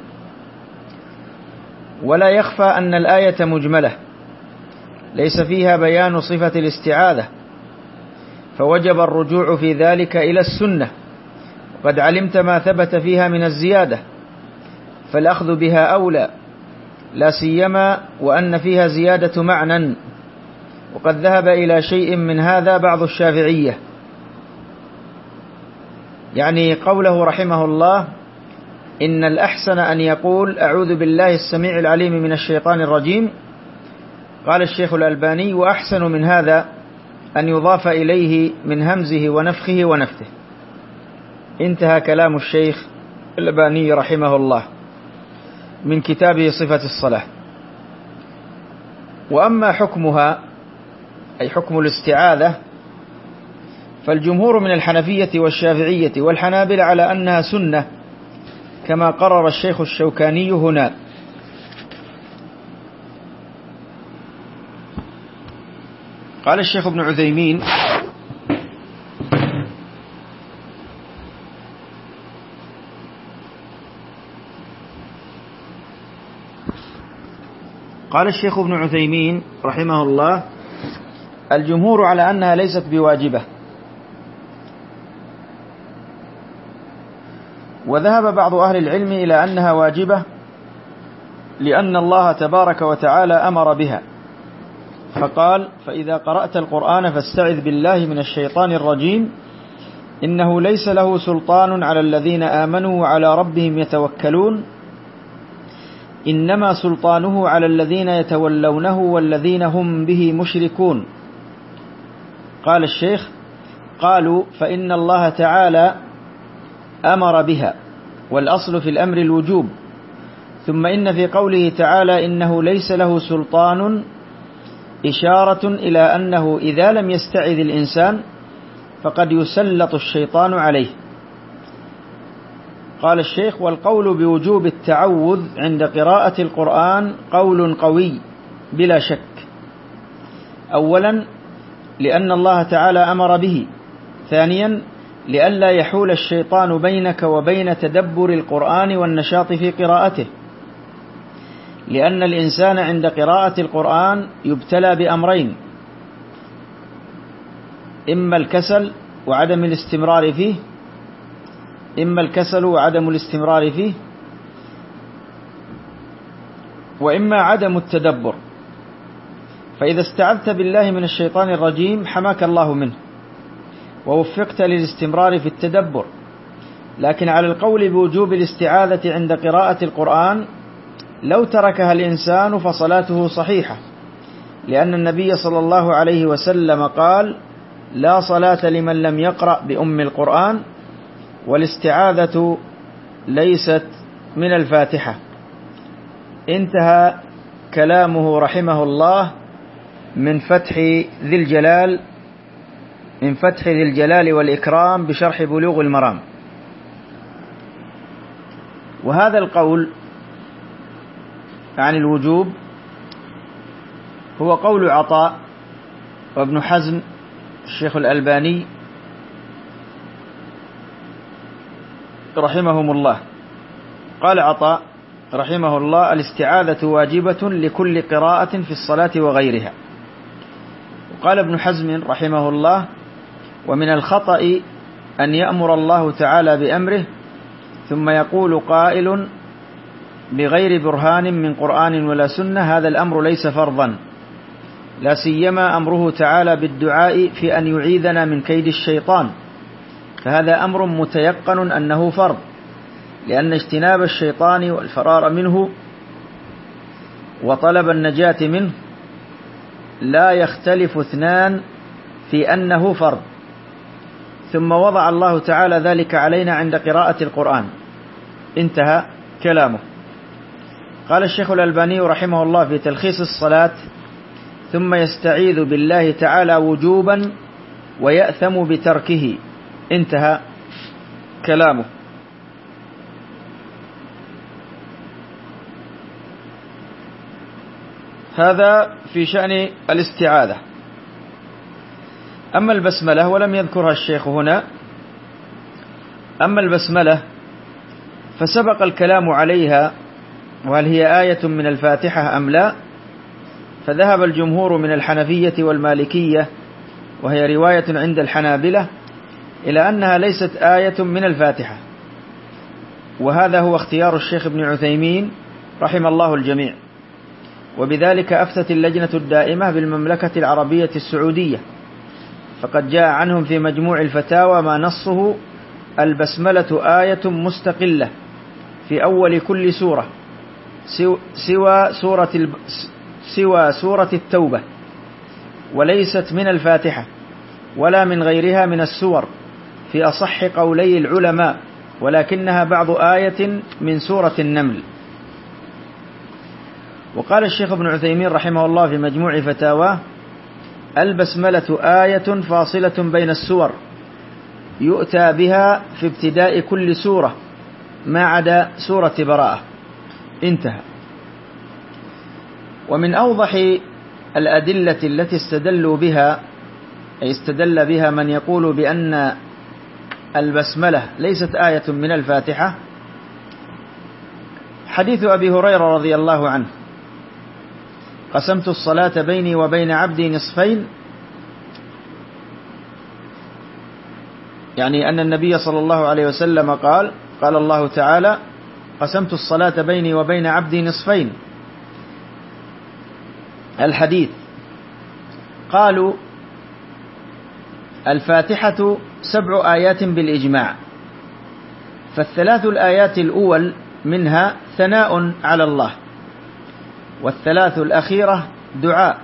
ولا يخفى أن الآية مجملة ليس فيها بيان صفة الاستعاذة، فوجب الرجوع في ذلك إلى السنة، وقد علمت ما ثبت فيها من الزيادة، فالأخذ بها أولى، لا سيما وأن فيها زيادة معنى، وقد ذهب إلى شيء من هذا بعض الشافعية، يعني قوله رحمه الله إن الأحسن أن يقول أعوذ بالله السميع العليم من الشيطان الرجيم. قال الشيخ الألباني وأحسن من هذا أن يضاف إليه من همزه ونفخه ونفثه. انتهى كلام الشيخ الألباني رحمه الله من كتابه صفة الصلاة. وأما حكمها أي حكم الاستعاذة فالجمهور من الحنفية والشافعية والحنابلة على أنها سنة كما قرر الشيخ الشوكاني هنا. قال الشيخ ابن عثيمين قال الشيخ ابن عثيمين رحمه الله الجمهور على أنها ليست بواجبة، وذهب بعض أهل العلم إلى أنها واجبة لأن الله تبارك وتعالى أمر بها، فقال فإذا قرأت القرآن فاستعذ بالله من الشيطان الرجيم إنه ليس له سلطان على الذين آمنوا وعلى ربهم يتوكلون إنما سلطانه على الذين يتولونه والذين هم به مشركون. قال الشيخ قالوا فإن الله تعالى أمر بها والأصل في الأمر الوجوب، ثم إن في قوله تعالى إنه ليس له سلطان إشارة إلى أنه إذا لم يستعذ الإنسان فقد يسلط الشيطان عليه. قال الشيخ والقول بوجوب التعوذ عند قراءة القرآن قول قوي بلا شك، أولا لأن الله تعالى أمر به، ثانيا لئلا يحول الشيطان بينك وبين تدبر القرآن والنشاط في قراءته، لأن الإنسان عند قراءة القرآن يبتلى بأمرين، إما الكسل وعدم الاستمرار فيه إما الكسل وعدم الاستمرار فيه وإما عدم التدبر. فإذا استعذت بالله من الشيطان الرجيم حماك الله منه ووفقت للاستمرار في التدبر، لكن على القول بوجوب الاستعاذة عند قراءة القرآن لو تركها الإنسان فصلاته صحيحة، لأن النبي صلى الله عليه وسلم قال لا صلاة لمن لم يقرأ بأم القرآن، والاستعاذة ليست من الفاتحة. انتهى كلامه رحمه الله من فتح ذي الجلال من فتح ذي الجلال والإكرام بشرح بلوغ المرام. وهذا القول عن الوجوب هو قول عطاء وابن حزم الشيخ الألباني رحمهم الله. قال عطاء رحمه الله الاستعاذة واجبة لكل قراءة في الصلاة وغيرها. وقال ابن حزم رحمه الله ومن الخطأ أن يأمر الله تعالى بأمره ثم يقول قائل بغير برهان من قرآن ولا سنة هذا الأمر ليس فرضا، لا سيما أمره تعالى بالدعاء في أن يعيذنا من كيد الشيطان، فهذا أمر متيقن أنه فرض، لأن اجتناب الشيطان والفرار منه وطلب النجاة منه لا يختلف اثنان في أنه فرض، ثم وضع الله تعالى ذلك علينا عند قراءة القرآن. انتهى كلامه. قال الشيخ الألباني رحمه الله في تلخيص الصلاة: ثم يستعيذ بالله تعالى وجوبا ويأثم بتركه. انتهى كلامه. هذا في شأن الاستعاذة. أما البسملة ولم يذكرها الشيخ هنا، أما البسملة فسبق الكلام عليها وهل هي آية من الفاتحة أم لا، فذهب الجمهور من الحنفية والمالكية وهي رواية عند الحنابلة إلى أنها ليست آية من الفاتحة، وهذا هو اختيار الشيخ ابن عثيمين رحم الله الجميع، وبذلك أفتت اللجنة الدائمة بالمملكة العربية السعودية، فقد جاء عنهم في مجموع الفتاوى ما نصه: البسملة آية مستقلة في أول كل سورة سوى سورة الب... سوى سورة التوبة، وليست من الفاتحة ولا من غيرها من السور في أصح قولي العلماء، ولكنها بعض آية من سورة النمل. وقال الشيخ ابن عثيمين رحمه الله في مجموع فتاواه: البسملة آية فاصلة بين السور يؤتى بها في ابتداء كل سورة ما عدا سورة براءة. انتهى. ومن أوضح الأدلة التي استدلوا بها، أي استدل بها من يقول بأن البسملة ليست آية من الفاتحة، حديث أبي هريرة رضي الله عنه: قسمت الصلاة بيني وبين عبدي نصفين، يعني أن النبي صلى الله عليه وسلم قال: قال الله تعالى: قسمت الصلاة بيني وبين عبدي نصفين. الحديث. قالوا: الفاتحة سبع آيات بالإجماع، فالثلاث الآيات الأول منها ثناء على الله، والثلاث الأخيرة دعاء،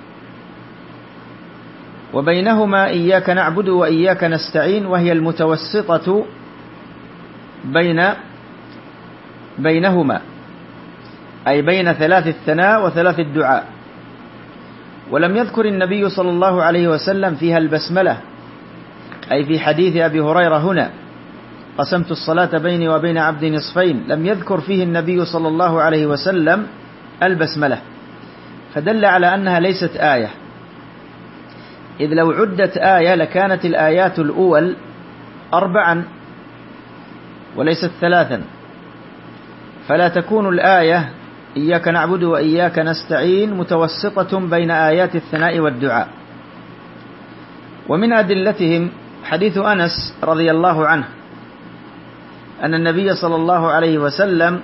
وبينهما إياك نعبد وإياك نستعين، وهي المتوسطة بين بينهما، أي بين ثلاث الثناء وثلاث الدعاء. ولم يذكر النبي صلى الله عليه وسلم فيها البسملة، أي في حديث أبي هريرة هنا: قسمت الصلاة بيني وبين عبدي نصفين، لم يذكر فيه النبي صلى الله عليه وسلم البسملة، فدل على أنها ليست آية، إذ لو عدت آية لكانت الآيات الأول أربعا وليست ثلاثا، فلا تكون الآية إياك نعبد وإياك نستعين متوسطة بين آيات الثناء والدعاء. ومن أدلتهم حديث أنس رضي الله عنه أن النبي صلى الله عليه وسلم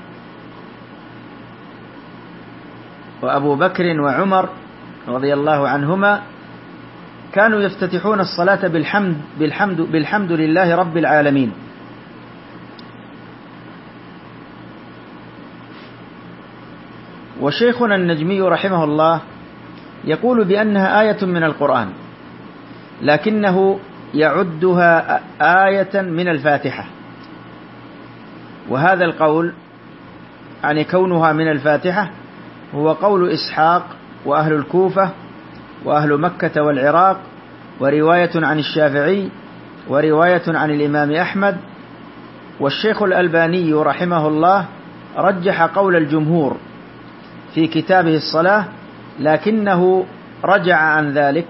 وأبو بكر وعمر رضي الله عنهما كانوا يفتتحون الصلاة بالحمد, بالحمد, بالحمد لله رب العالمين. وشيخنا النجمي رحمه الله يقول بأنها آية من القرآن، لكنه يعدها آية من الفاتحة، وهذا القول عن كونها من الفاتحة هو قول إسحاق وأهل الكوفة وأهل مكة والعراق، ورواية عن الشافعي، ورواية عن الإمام أحمد. والشيخ الألباني رحمه الله رجح قول الجمهور في كتابه الصلاة، لكنه رجع عن ذلك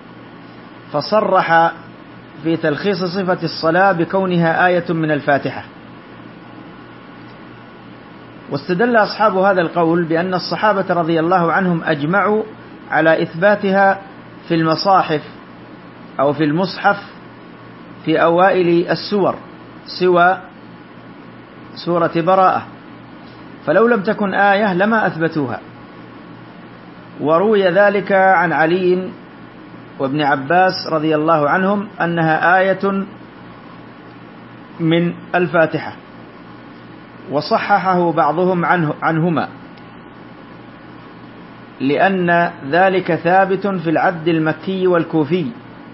فصرح في تلخيص صفة الصلاة بكونها آية من الفاتحة. واستدل أصحاب هذا القول بأن الصحابة رضي الله عنهم أجمعوا على إثباتها في المصاحف أو في المصحف في أوائل السور سوى سورة براءة، فلو لم تكن آية لما أثبتوها. وروي ذلك عن علي وابن عباس رضي الله عنهم أنها آية من الفاتحة، وصححه بعضهم عنه عنهما. لأن ذلك ثابت في العد المكي والكوفي،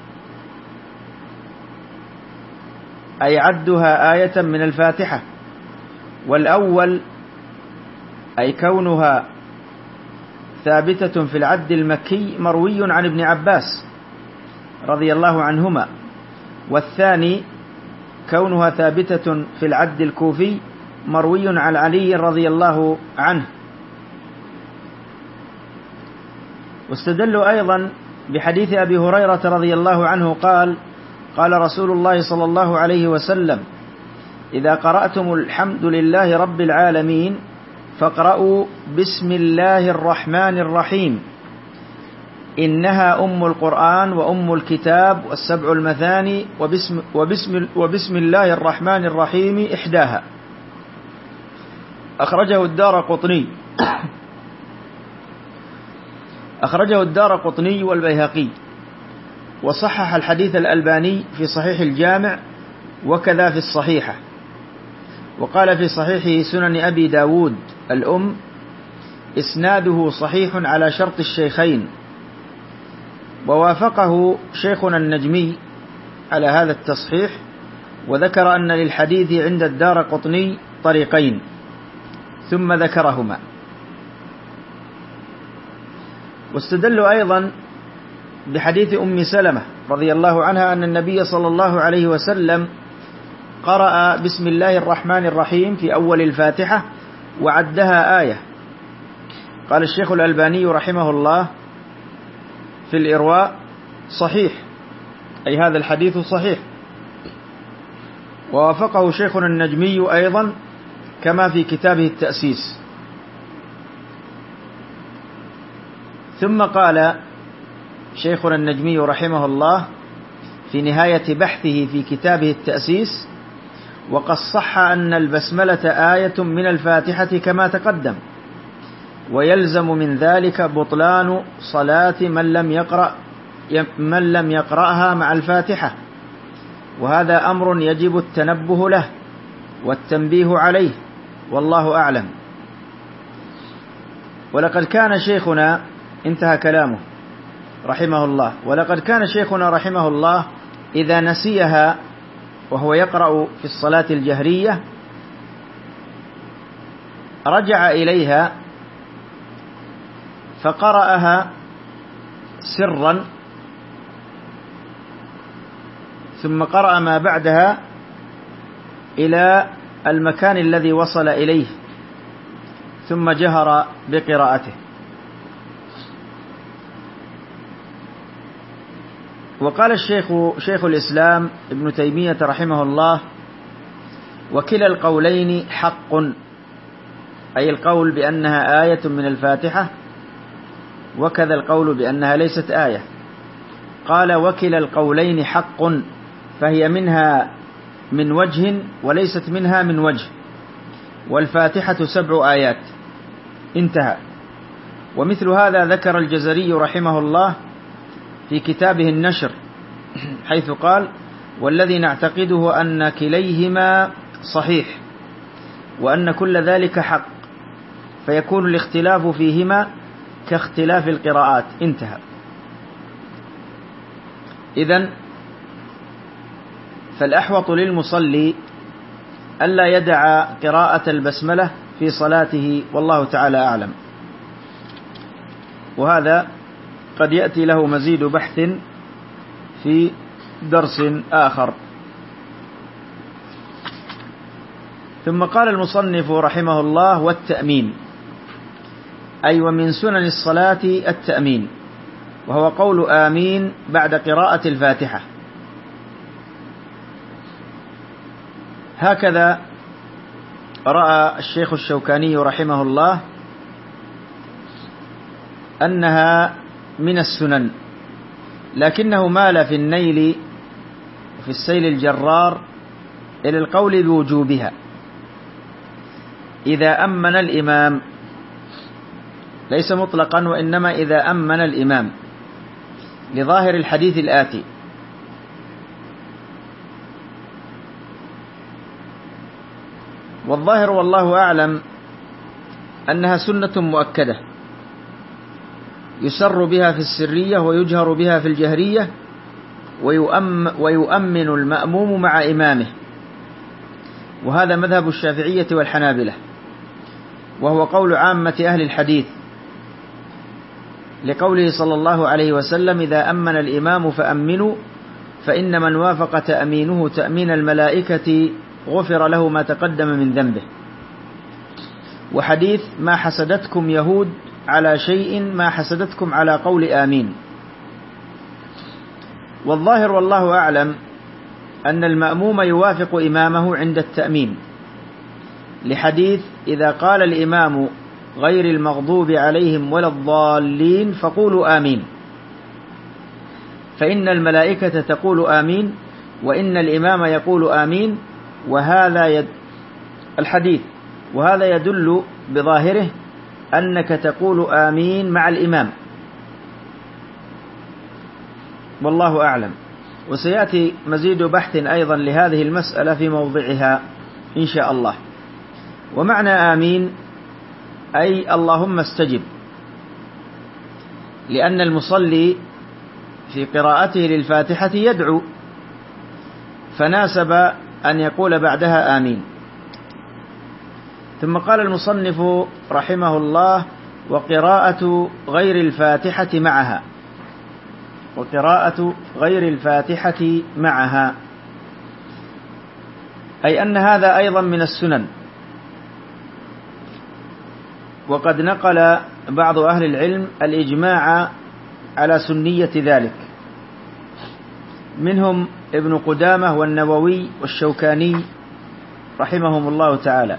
أي عدها آية من الفاتحة. والأول أي كونها ثابتة في العد المكي مروي عن ابن عباس رضي الله عنهما، والثاني كونها ثابتة في العد الكوفي مروي عن علي رضي الله عنه. واستدلوا أيضا بحديث أبي هريرة رضي الله عنه قال: قال رسول الله صلى الله عليه وسلم: إذا قرأتم الحمد لله رب العالمين فاقرأوا بسم الله الرحمن الرحيم، إنها أم القرآن وأم الكتاب والسبع المثاني، وبسم, وبسم, وبسم الله الرحمن الرحيم إحداها. أخرجه الدارقطني أخرجه الدارقطني والبيهقي، وصحح الحديث الألباني في صحيح الجامع وكذا في الصحيحة. وقال في صحيح سنن أبي داود الأم: إسناده صحيح على شرط الشيخين. ووافقه شيخنا النجمي على هذا التصحيح، وذكر أن للحديث عند الدارقطني طريقين ثم ذكرهما. واستدلوا أيضا بحديث أم سلمة رضي الله عنها أن النبي صلى الله عليه وسلم قرأ بسم الله الرحمن الرحيم في أول الفاتحة وعدها آية. قال الشيخ الألباني رحمه الله في الإرواء: صحيح، أي هذا الحديث صحيح. ووافقه شيخنا النجمي أيضا كما في كتابه التأسيس. ثم قال شيخنا النجمي رحمه الله في نهاية بحثه في كتابه التأسيس: وقد صح أن البسملة آية من الفاتحة كما تقدم، ويلزم من ذلك بطلان صلاة من لم يقرأ من لم يقرأها مع الفاتحة، وهذا أمر يجب التنبه له والتنبيه عليه، والله أعلم. ولقد كان شيخنا، انتهى كلامه رحمه الله، ولقد كان شيخنا رحمه الله إذا نسيها وهو يقرأ في الصلاة الجهرية رجع إليها فقرأها سرا، ثم قرأ ما بعدها إلى المكان الذي وصل إليه، ثم جهر بقراءته. وقال الشيخ شيخ الإسلام ابن تيمية رحمه الله: وكلا القولين حق، أي القول بأنها آية من الفاتحة، وكذا القول بأنها ليست آية. قال: وكلا القولين حق، فهي منها من وجه وليست منها من وجه، والفاتحة سبع آيات. انتهى. ومثل هذا ذكر الجزري رحمه الله في كتابه النشر، حيث قال: والذي نعتقده أن كليهما صحيح، وأن كل ذلك حق، فيكون الاختلاف فيهما كاختلاف القراءات. انتهى. إذن فالأحوط للمصلي ألا يدع قراءة البسملة في صلاته، والله تعالى أعلم. وهذا قد يأتي له مزيد بحث في درس آخر. ثم قال المصنف رحمه الله: والتأمين، أي ومن سنن الصلاة التأمين، وهو قول آمين بعد قراءة الفاتحة. هكذا رأى الشيخ الشوكاني رحمه الله أنها من السنن، لكنه مال في النيل وفي السيل الجرار إلى القول بوجوبها إذا أمن الإمام، ليس مطلقا، وإنما إذا أمن الإمام، لظاهر الحديث الآتي: والظاهر والله أعلم أنها سنة مؤكدة، يسر بها في السرية ويجهر بها في الجهرية، ويؤم ويؤمن المأموم مع إمامه. وهذا مذهب الشافعية والحنابلة، وهو قول عامة أهل الحديث، لقوله صلى الله عليه وسلم: إذا أمن الإمام فأمنوا، فإن من وافق تأمينه تأمين الملائكة غفر له ما تقدم من ذنبه. وحديث: ما حسدتكم يهود على شيء ما حسدتكم على قول آمين. والظاهر والله أعلم أن المأموم يوافق إمامه عند التأمين، لحديث: إذا قال الإمام غير المغضوب عليهم ولا الضالين فقولوا آمين، فإن الملائكة تقول آمين، وإن الإمام يقول آمين. وهذا يد الحديث وهذا يدل بظاهره أنك تقول آمين مع الإمام، والله أعلم. وسيأتي مزيد بحث أيضا لهذه المسألة في موضعها إن شاء الله. ومعنى آمين أي اللهم استجب، لأن المصلي في قراءته للفاتحة يدعو، فناسب أن يقول بعدها آمين. ثم قال المصنف رحمه الله: وقراءة غير الفاتحة معها وقراءة غير الفاتحة معها أي أن هذا أيضا من السنن. وقد نقل بعض أهل العلم الإجماع على سنية ذلك، منهم ابن قدامة والنووي والشوكاني رحمهم الله تعالى.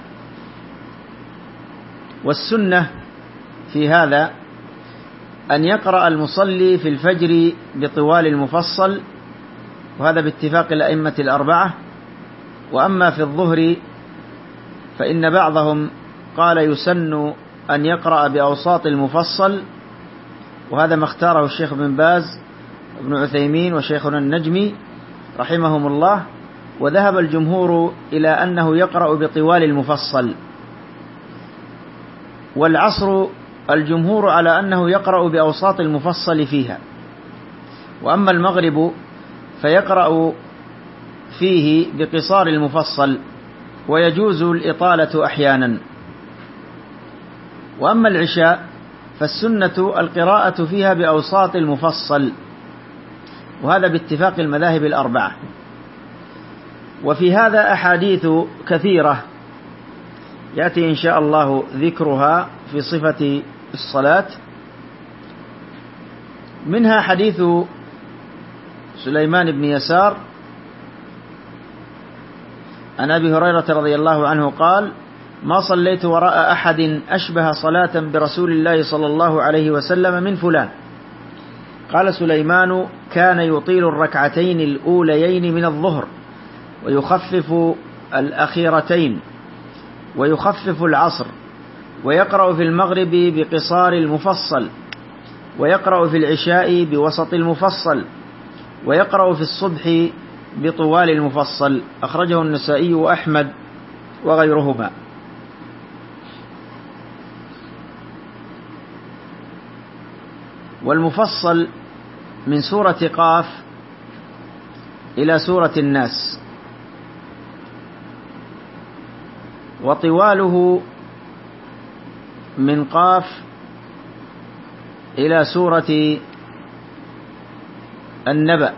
والسنة في هذا أن يقرأ المصلي في الفجر بطوال المفصل، وهذا باتفاق الأئمة الأربعة. وأما في الظهر فإن بعضهم قال يسن أن يقرأ بأوساط المفصل، وهذا ما اختاره الشيخ بن باز وابن عثيمين وشيخنا النجمي رحمهم الله. وذهب الجمهور إلى أنه يقرأ بطوال المفصل. والعصر الجمهور على أنه يقرأ بأوساط المفصل فيها. وأما المغرب فيقرأ فيه بقصار المفصل، ويجوز الإطالة أحيانا. وأما العشاء فالسنة القراءة فيها بأوساط المفصل، وهذا باتفاق المذاهب الأربعة. وفي هذا أحاديث كثيرة يأتي إن شاء الله ذكرها في صفة الصلاة. منها حديث سليمان بن يسار عن أبي هريرة رضي الله عنه قال: ما صليت وراء أحد أشبه صلاة برسول الله صلى الله عليه وسلم من فلان. قال سليمان: كان يطيل الركعتين الأوليين من الظهر، ويخفف الأخيرتين، ويخفف العصر، ويقرأ في المغرب بقصار المفصل، ويقرأ في العشاء بوسط المفصل، ويقرأ في الصبح بطوال المفصل. أخرجه النسائي وأحمد وغيرهما. والمفصل من سورة قاف إلى سورة الناس، وطواله من قاف إلى سورة النبأ،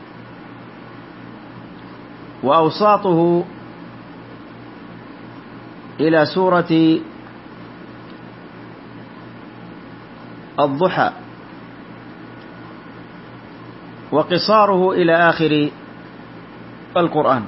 وأوساطه إلى سورة الضحى، وقصاره إلى آخر القرآن.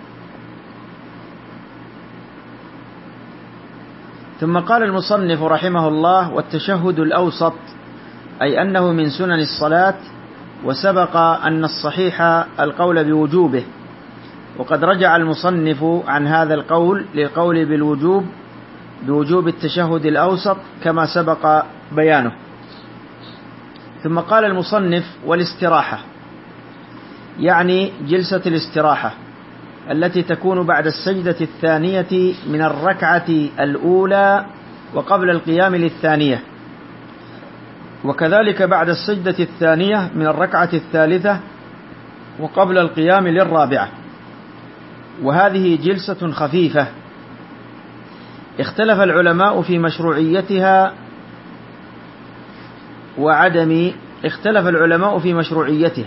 ثم قال المصنف رحمه الله: والتشهد الأوسط أي أنه من سنن الصلاة، وسبق أن الصحيح القول بوجوبه، وقد رجع المصنف عن هذا القول للقول بالوجوب بوجوب التشهد الأوسط كما سبق بيانه. ثم قال المصنف: والاستراحة، يعني جلسة الاستراحة التي تكون بعد السجدة الثانية من الركعة الأولى وقبل القيام للثانية. وكذلك بعد السجدة الثانية من الركعة الثالثة وقبل القيام للرابعة، وهذه جلسة خفيفة اختلف العلماء في مشروعيتها وعدم اختلف العلماء في مشروعيتها،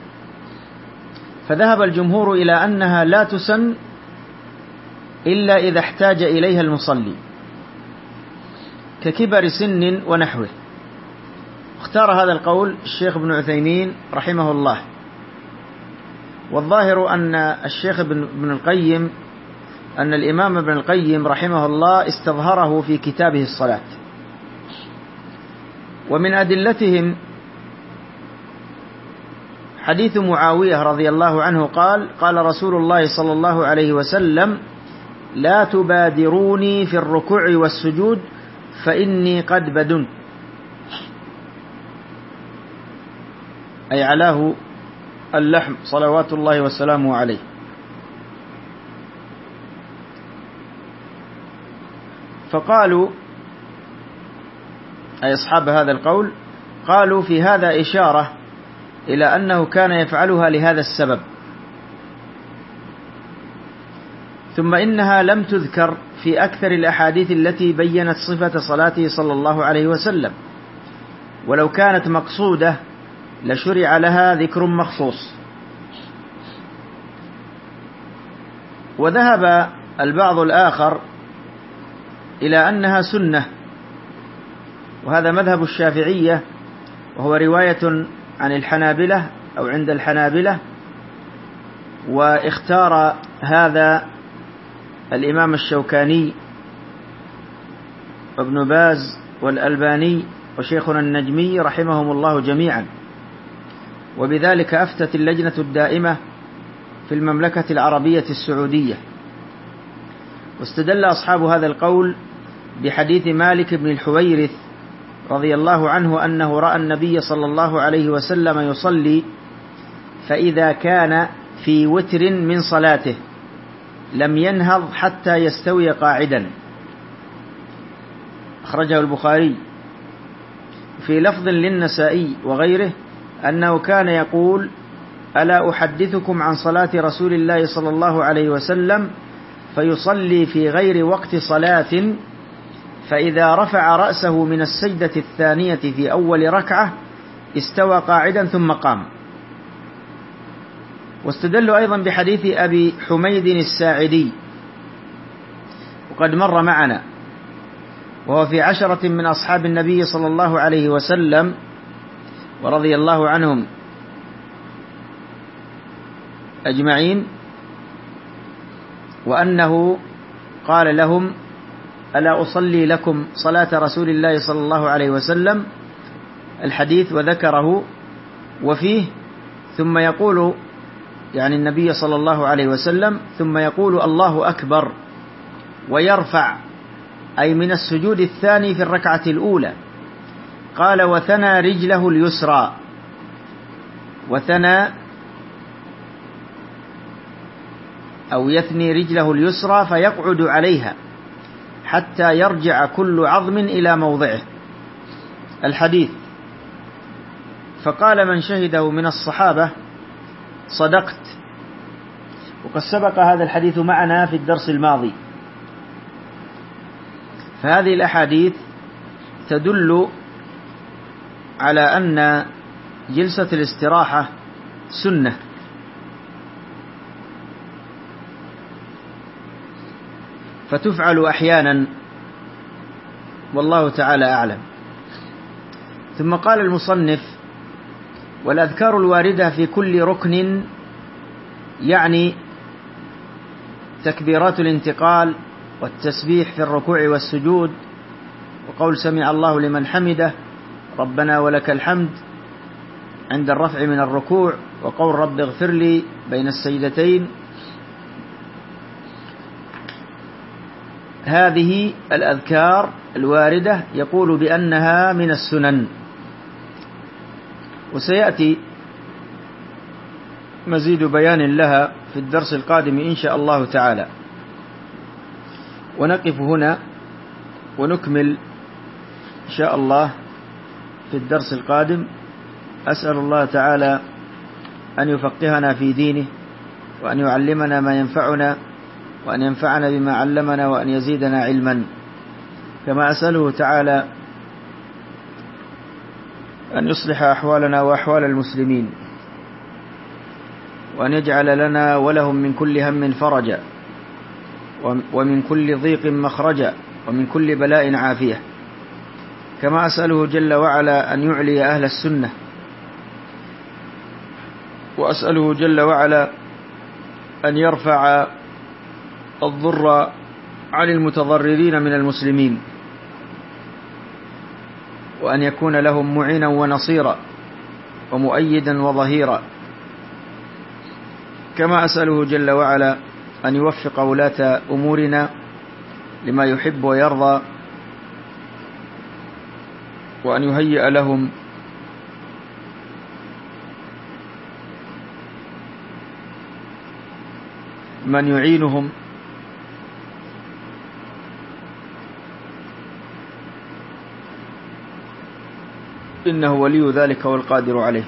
فذهب الجمهور إلى أنها لا تسن إلا إذا احتاج إليها المصلي ككبر سن ونحوه. اختار هذا القول الشيخ ابن عثيمين رحمه الله، والظاهر أن الشيخ ابن القيم أن الإمام ابن القيم رحمه الله استظهره في كتابه الصلاة. ومن أدلتهم حديث معاوية رضي الله عنه قال: قال رسول الله صلى الله عليه وسلم: لا تبادروني في الركوع والسجود فإني قد بدنت، أي علاه اللحم صلوات الله وسلامه عليه. فقالوا أي أصحاب هذا القول قالوا في هذا إشارة إلى أنه كان يفعلها لهذا السبب. ثم إنها لم تذكر في أكثر الأحاديث التي بيّنت صفة صلاته صلى الله عليه وسلم، ولو كانت مقصودة لشرع لها ذكر مخصوص. وذهب البعض الآخر إلى أنها سنة، وهذا مذهب الشافعية، وهو رواية عن الحنابلة أو عند الحنابلة. واختار هذا الإمام الشوكاني وابن باز والألباني وشيخنا النجمي رحمهم الله جميعا، وبذلك أفتت اللجنة الدائمة في المملكة العربية السعودية. واستدل أصحاب هذا القول بحديث مالك بن الحويرث رضي الله عنه أنه رأى النبي صلى الله عليه وسلم يصلي، فإذا كان في وتر من صلاته لم ينهض حتى يستوي قاعدا، أخرجه البخاري. في لفظ للنسائي وغيره أنه كان يقول: ألا أحدثكم عن صلاة رسول الله صلى الله عليه وسلم فيصلي في غير وقت صلاة، فإذا رفع رأسه من السجدة الثانية في أول ركعة استوى قاعدا ثم قام. واستدلوا أيضا بحديث أبي حميد الساعدي وقد مر معنا، وهو في عشرة من أصحاب النبي صلى الله عليه وسلم ورضي الله عنهم أجمعين، وأنه قال لهم: ألا أصلي لكم صلاة رسول الله صلى الله عليه وسلم، الحديث وذكره، وفيه ثم يقول يعني النبي صلى الله عليه وسلم ثم يقول: الله أكبر، ويرفع أي من السجود الثاني في الركعة الأولى. قال: وثنى رجله اليسرى، وثنى أو يثني رجله اليسرى فيقعد عليها حتى يرجع كل عظم إلى موضعه، الحديث. فقال من شهده من الصحابة: صدقت. وقد سبق هذا الحديث معنا في الدرس الماضي. فهذه الأحاديث تدل على أن جلسة الاستراحة سنة، فتفعل أحيانا، والله تعالى أعلم. ثم قال المصنف: والأذكار الواردة في كل ركن، يعني تكبيرات الانتقال والتسبيح في الركوع والسجود، وقول سمع الله لمن حمده، ربنا ولك الحمد عند الرفع من الركوع، وقول رب اغفر لي بين السجدتين. هذه الأذكار الواردة يقول بأنها من السنن، وسيأتي مزيد بيان لها في الدرس القادم إن شاء الله تعالى. ونقف هنا ونكمل إن شاء الله في الدرس القادم. أسأل الله تعالى أن يفقهنا في دينه، وأن يعلمنا ما ينفعنا، وأن ينفعنا بما علمنا، وأن يزيدنا علما. كما أسأله تعالى أن يصلح أحوالنا وأحوال المسلمين، وأن يجعل لنا ولهم من كل هم فرجا، ومن كل ضيق مخرجا، ومن كل بلاء عافية. كما أسأله جل وعلا أن يعلي أهل السنة، وأسأله جل وعلا أن يرفع الضر عن المتضررين من المسلمين، وأن يكون لهم معينا ونصيرا ومؤيدا وظهيرا. كما أسأله جل وعلا أن يوفق ولاة أمورنا لما يحب ويرضى، وأن يهيئ لهم من يعينهم إنه ولي ذلك والقادر عليه.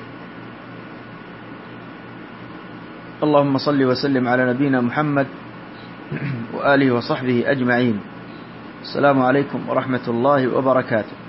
اللهم صل وسلم على نبينا محمد وآله وصحبه أجمعين. السلام عليكم ورحمة الله وبركاته.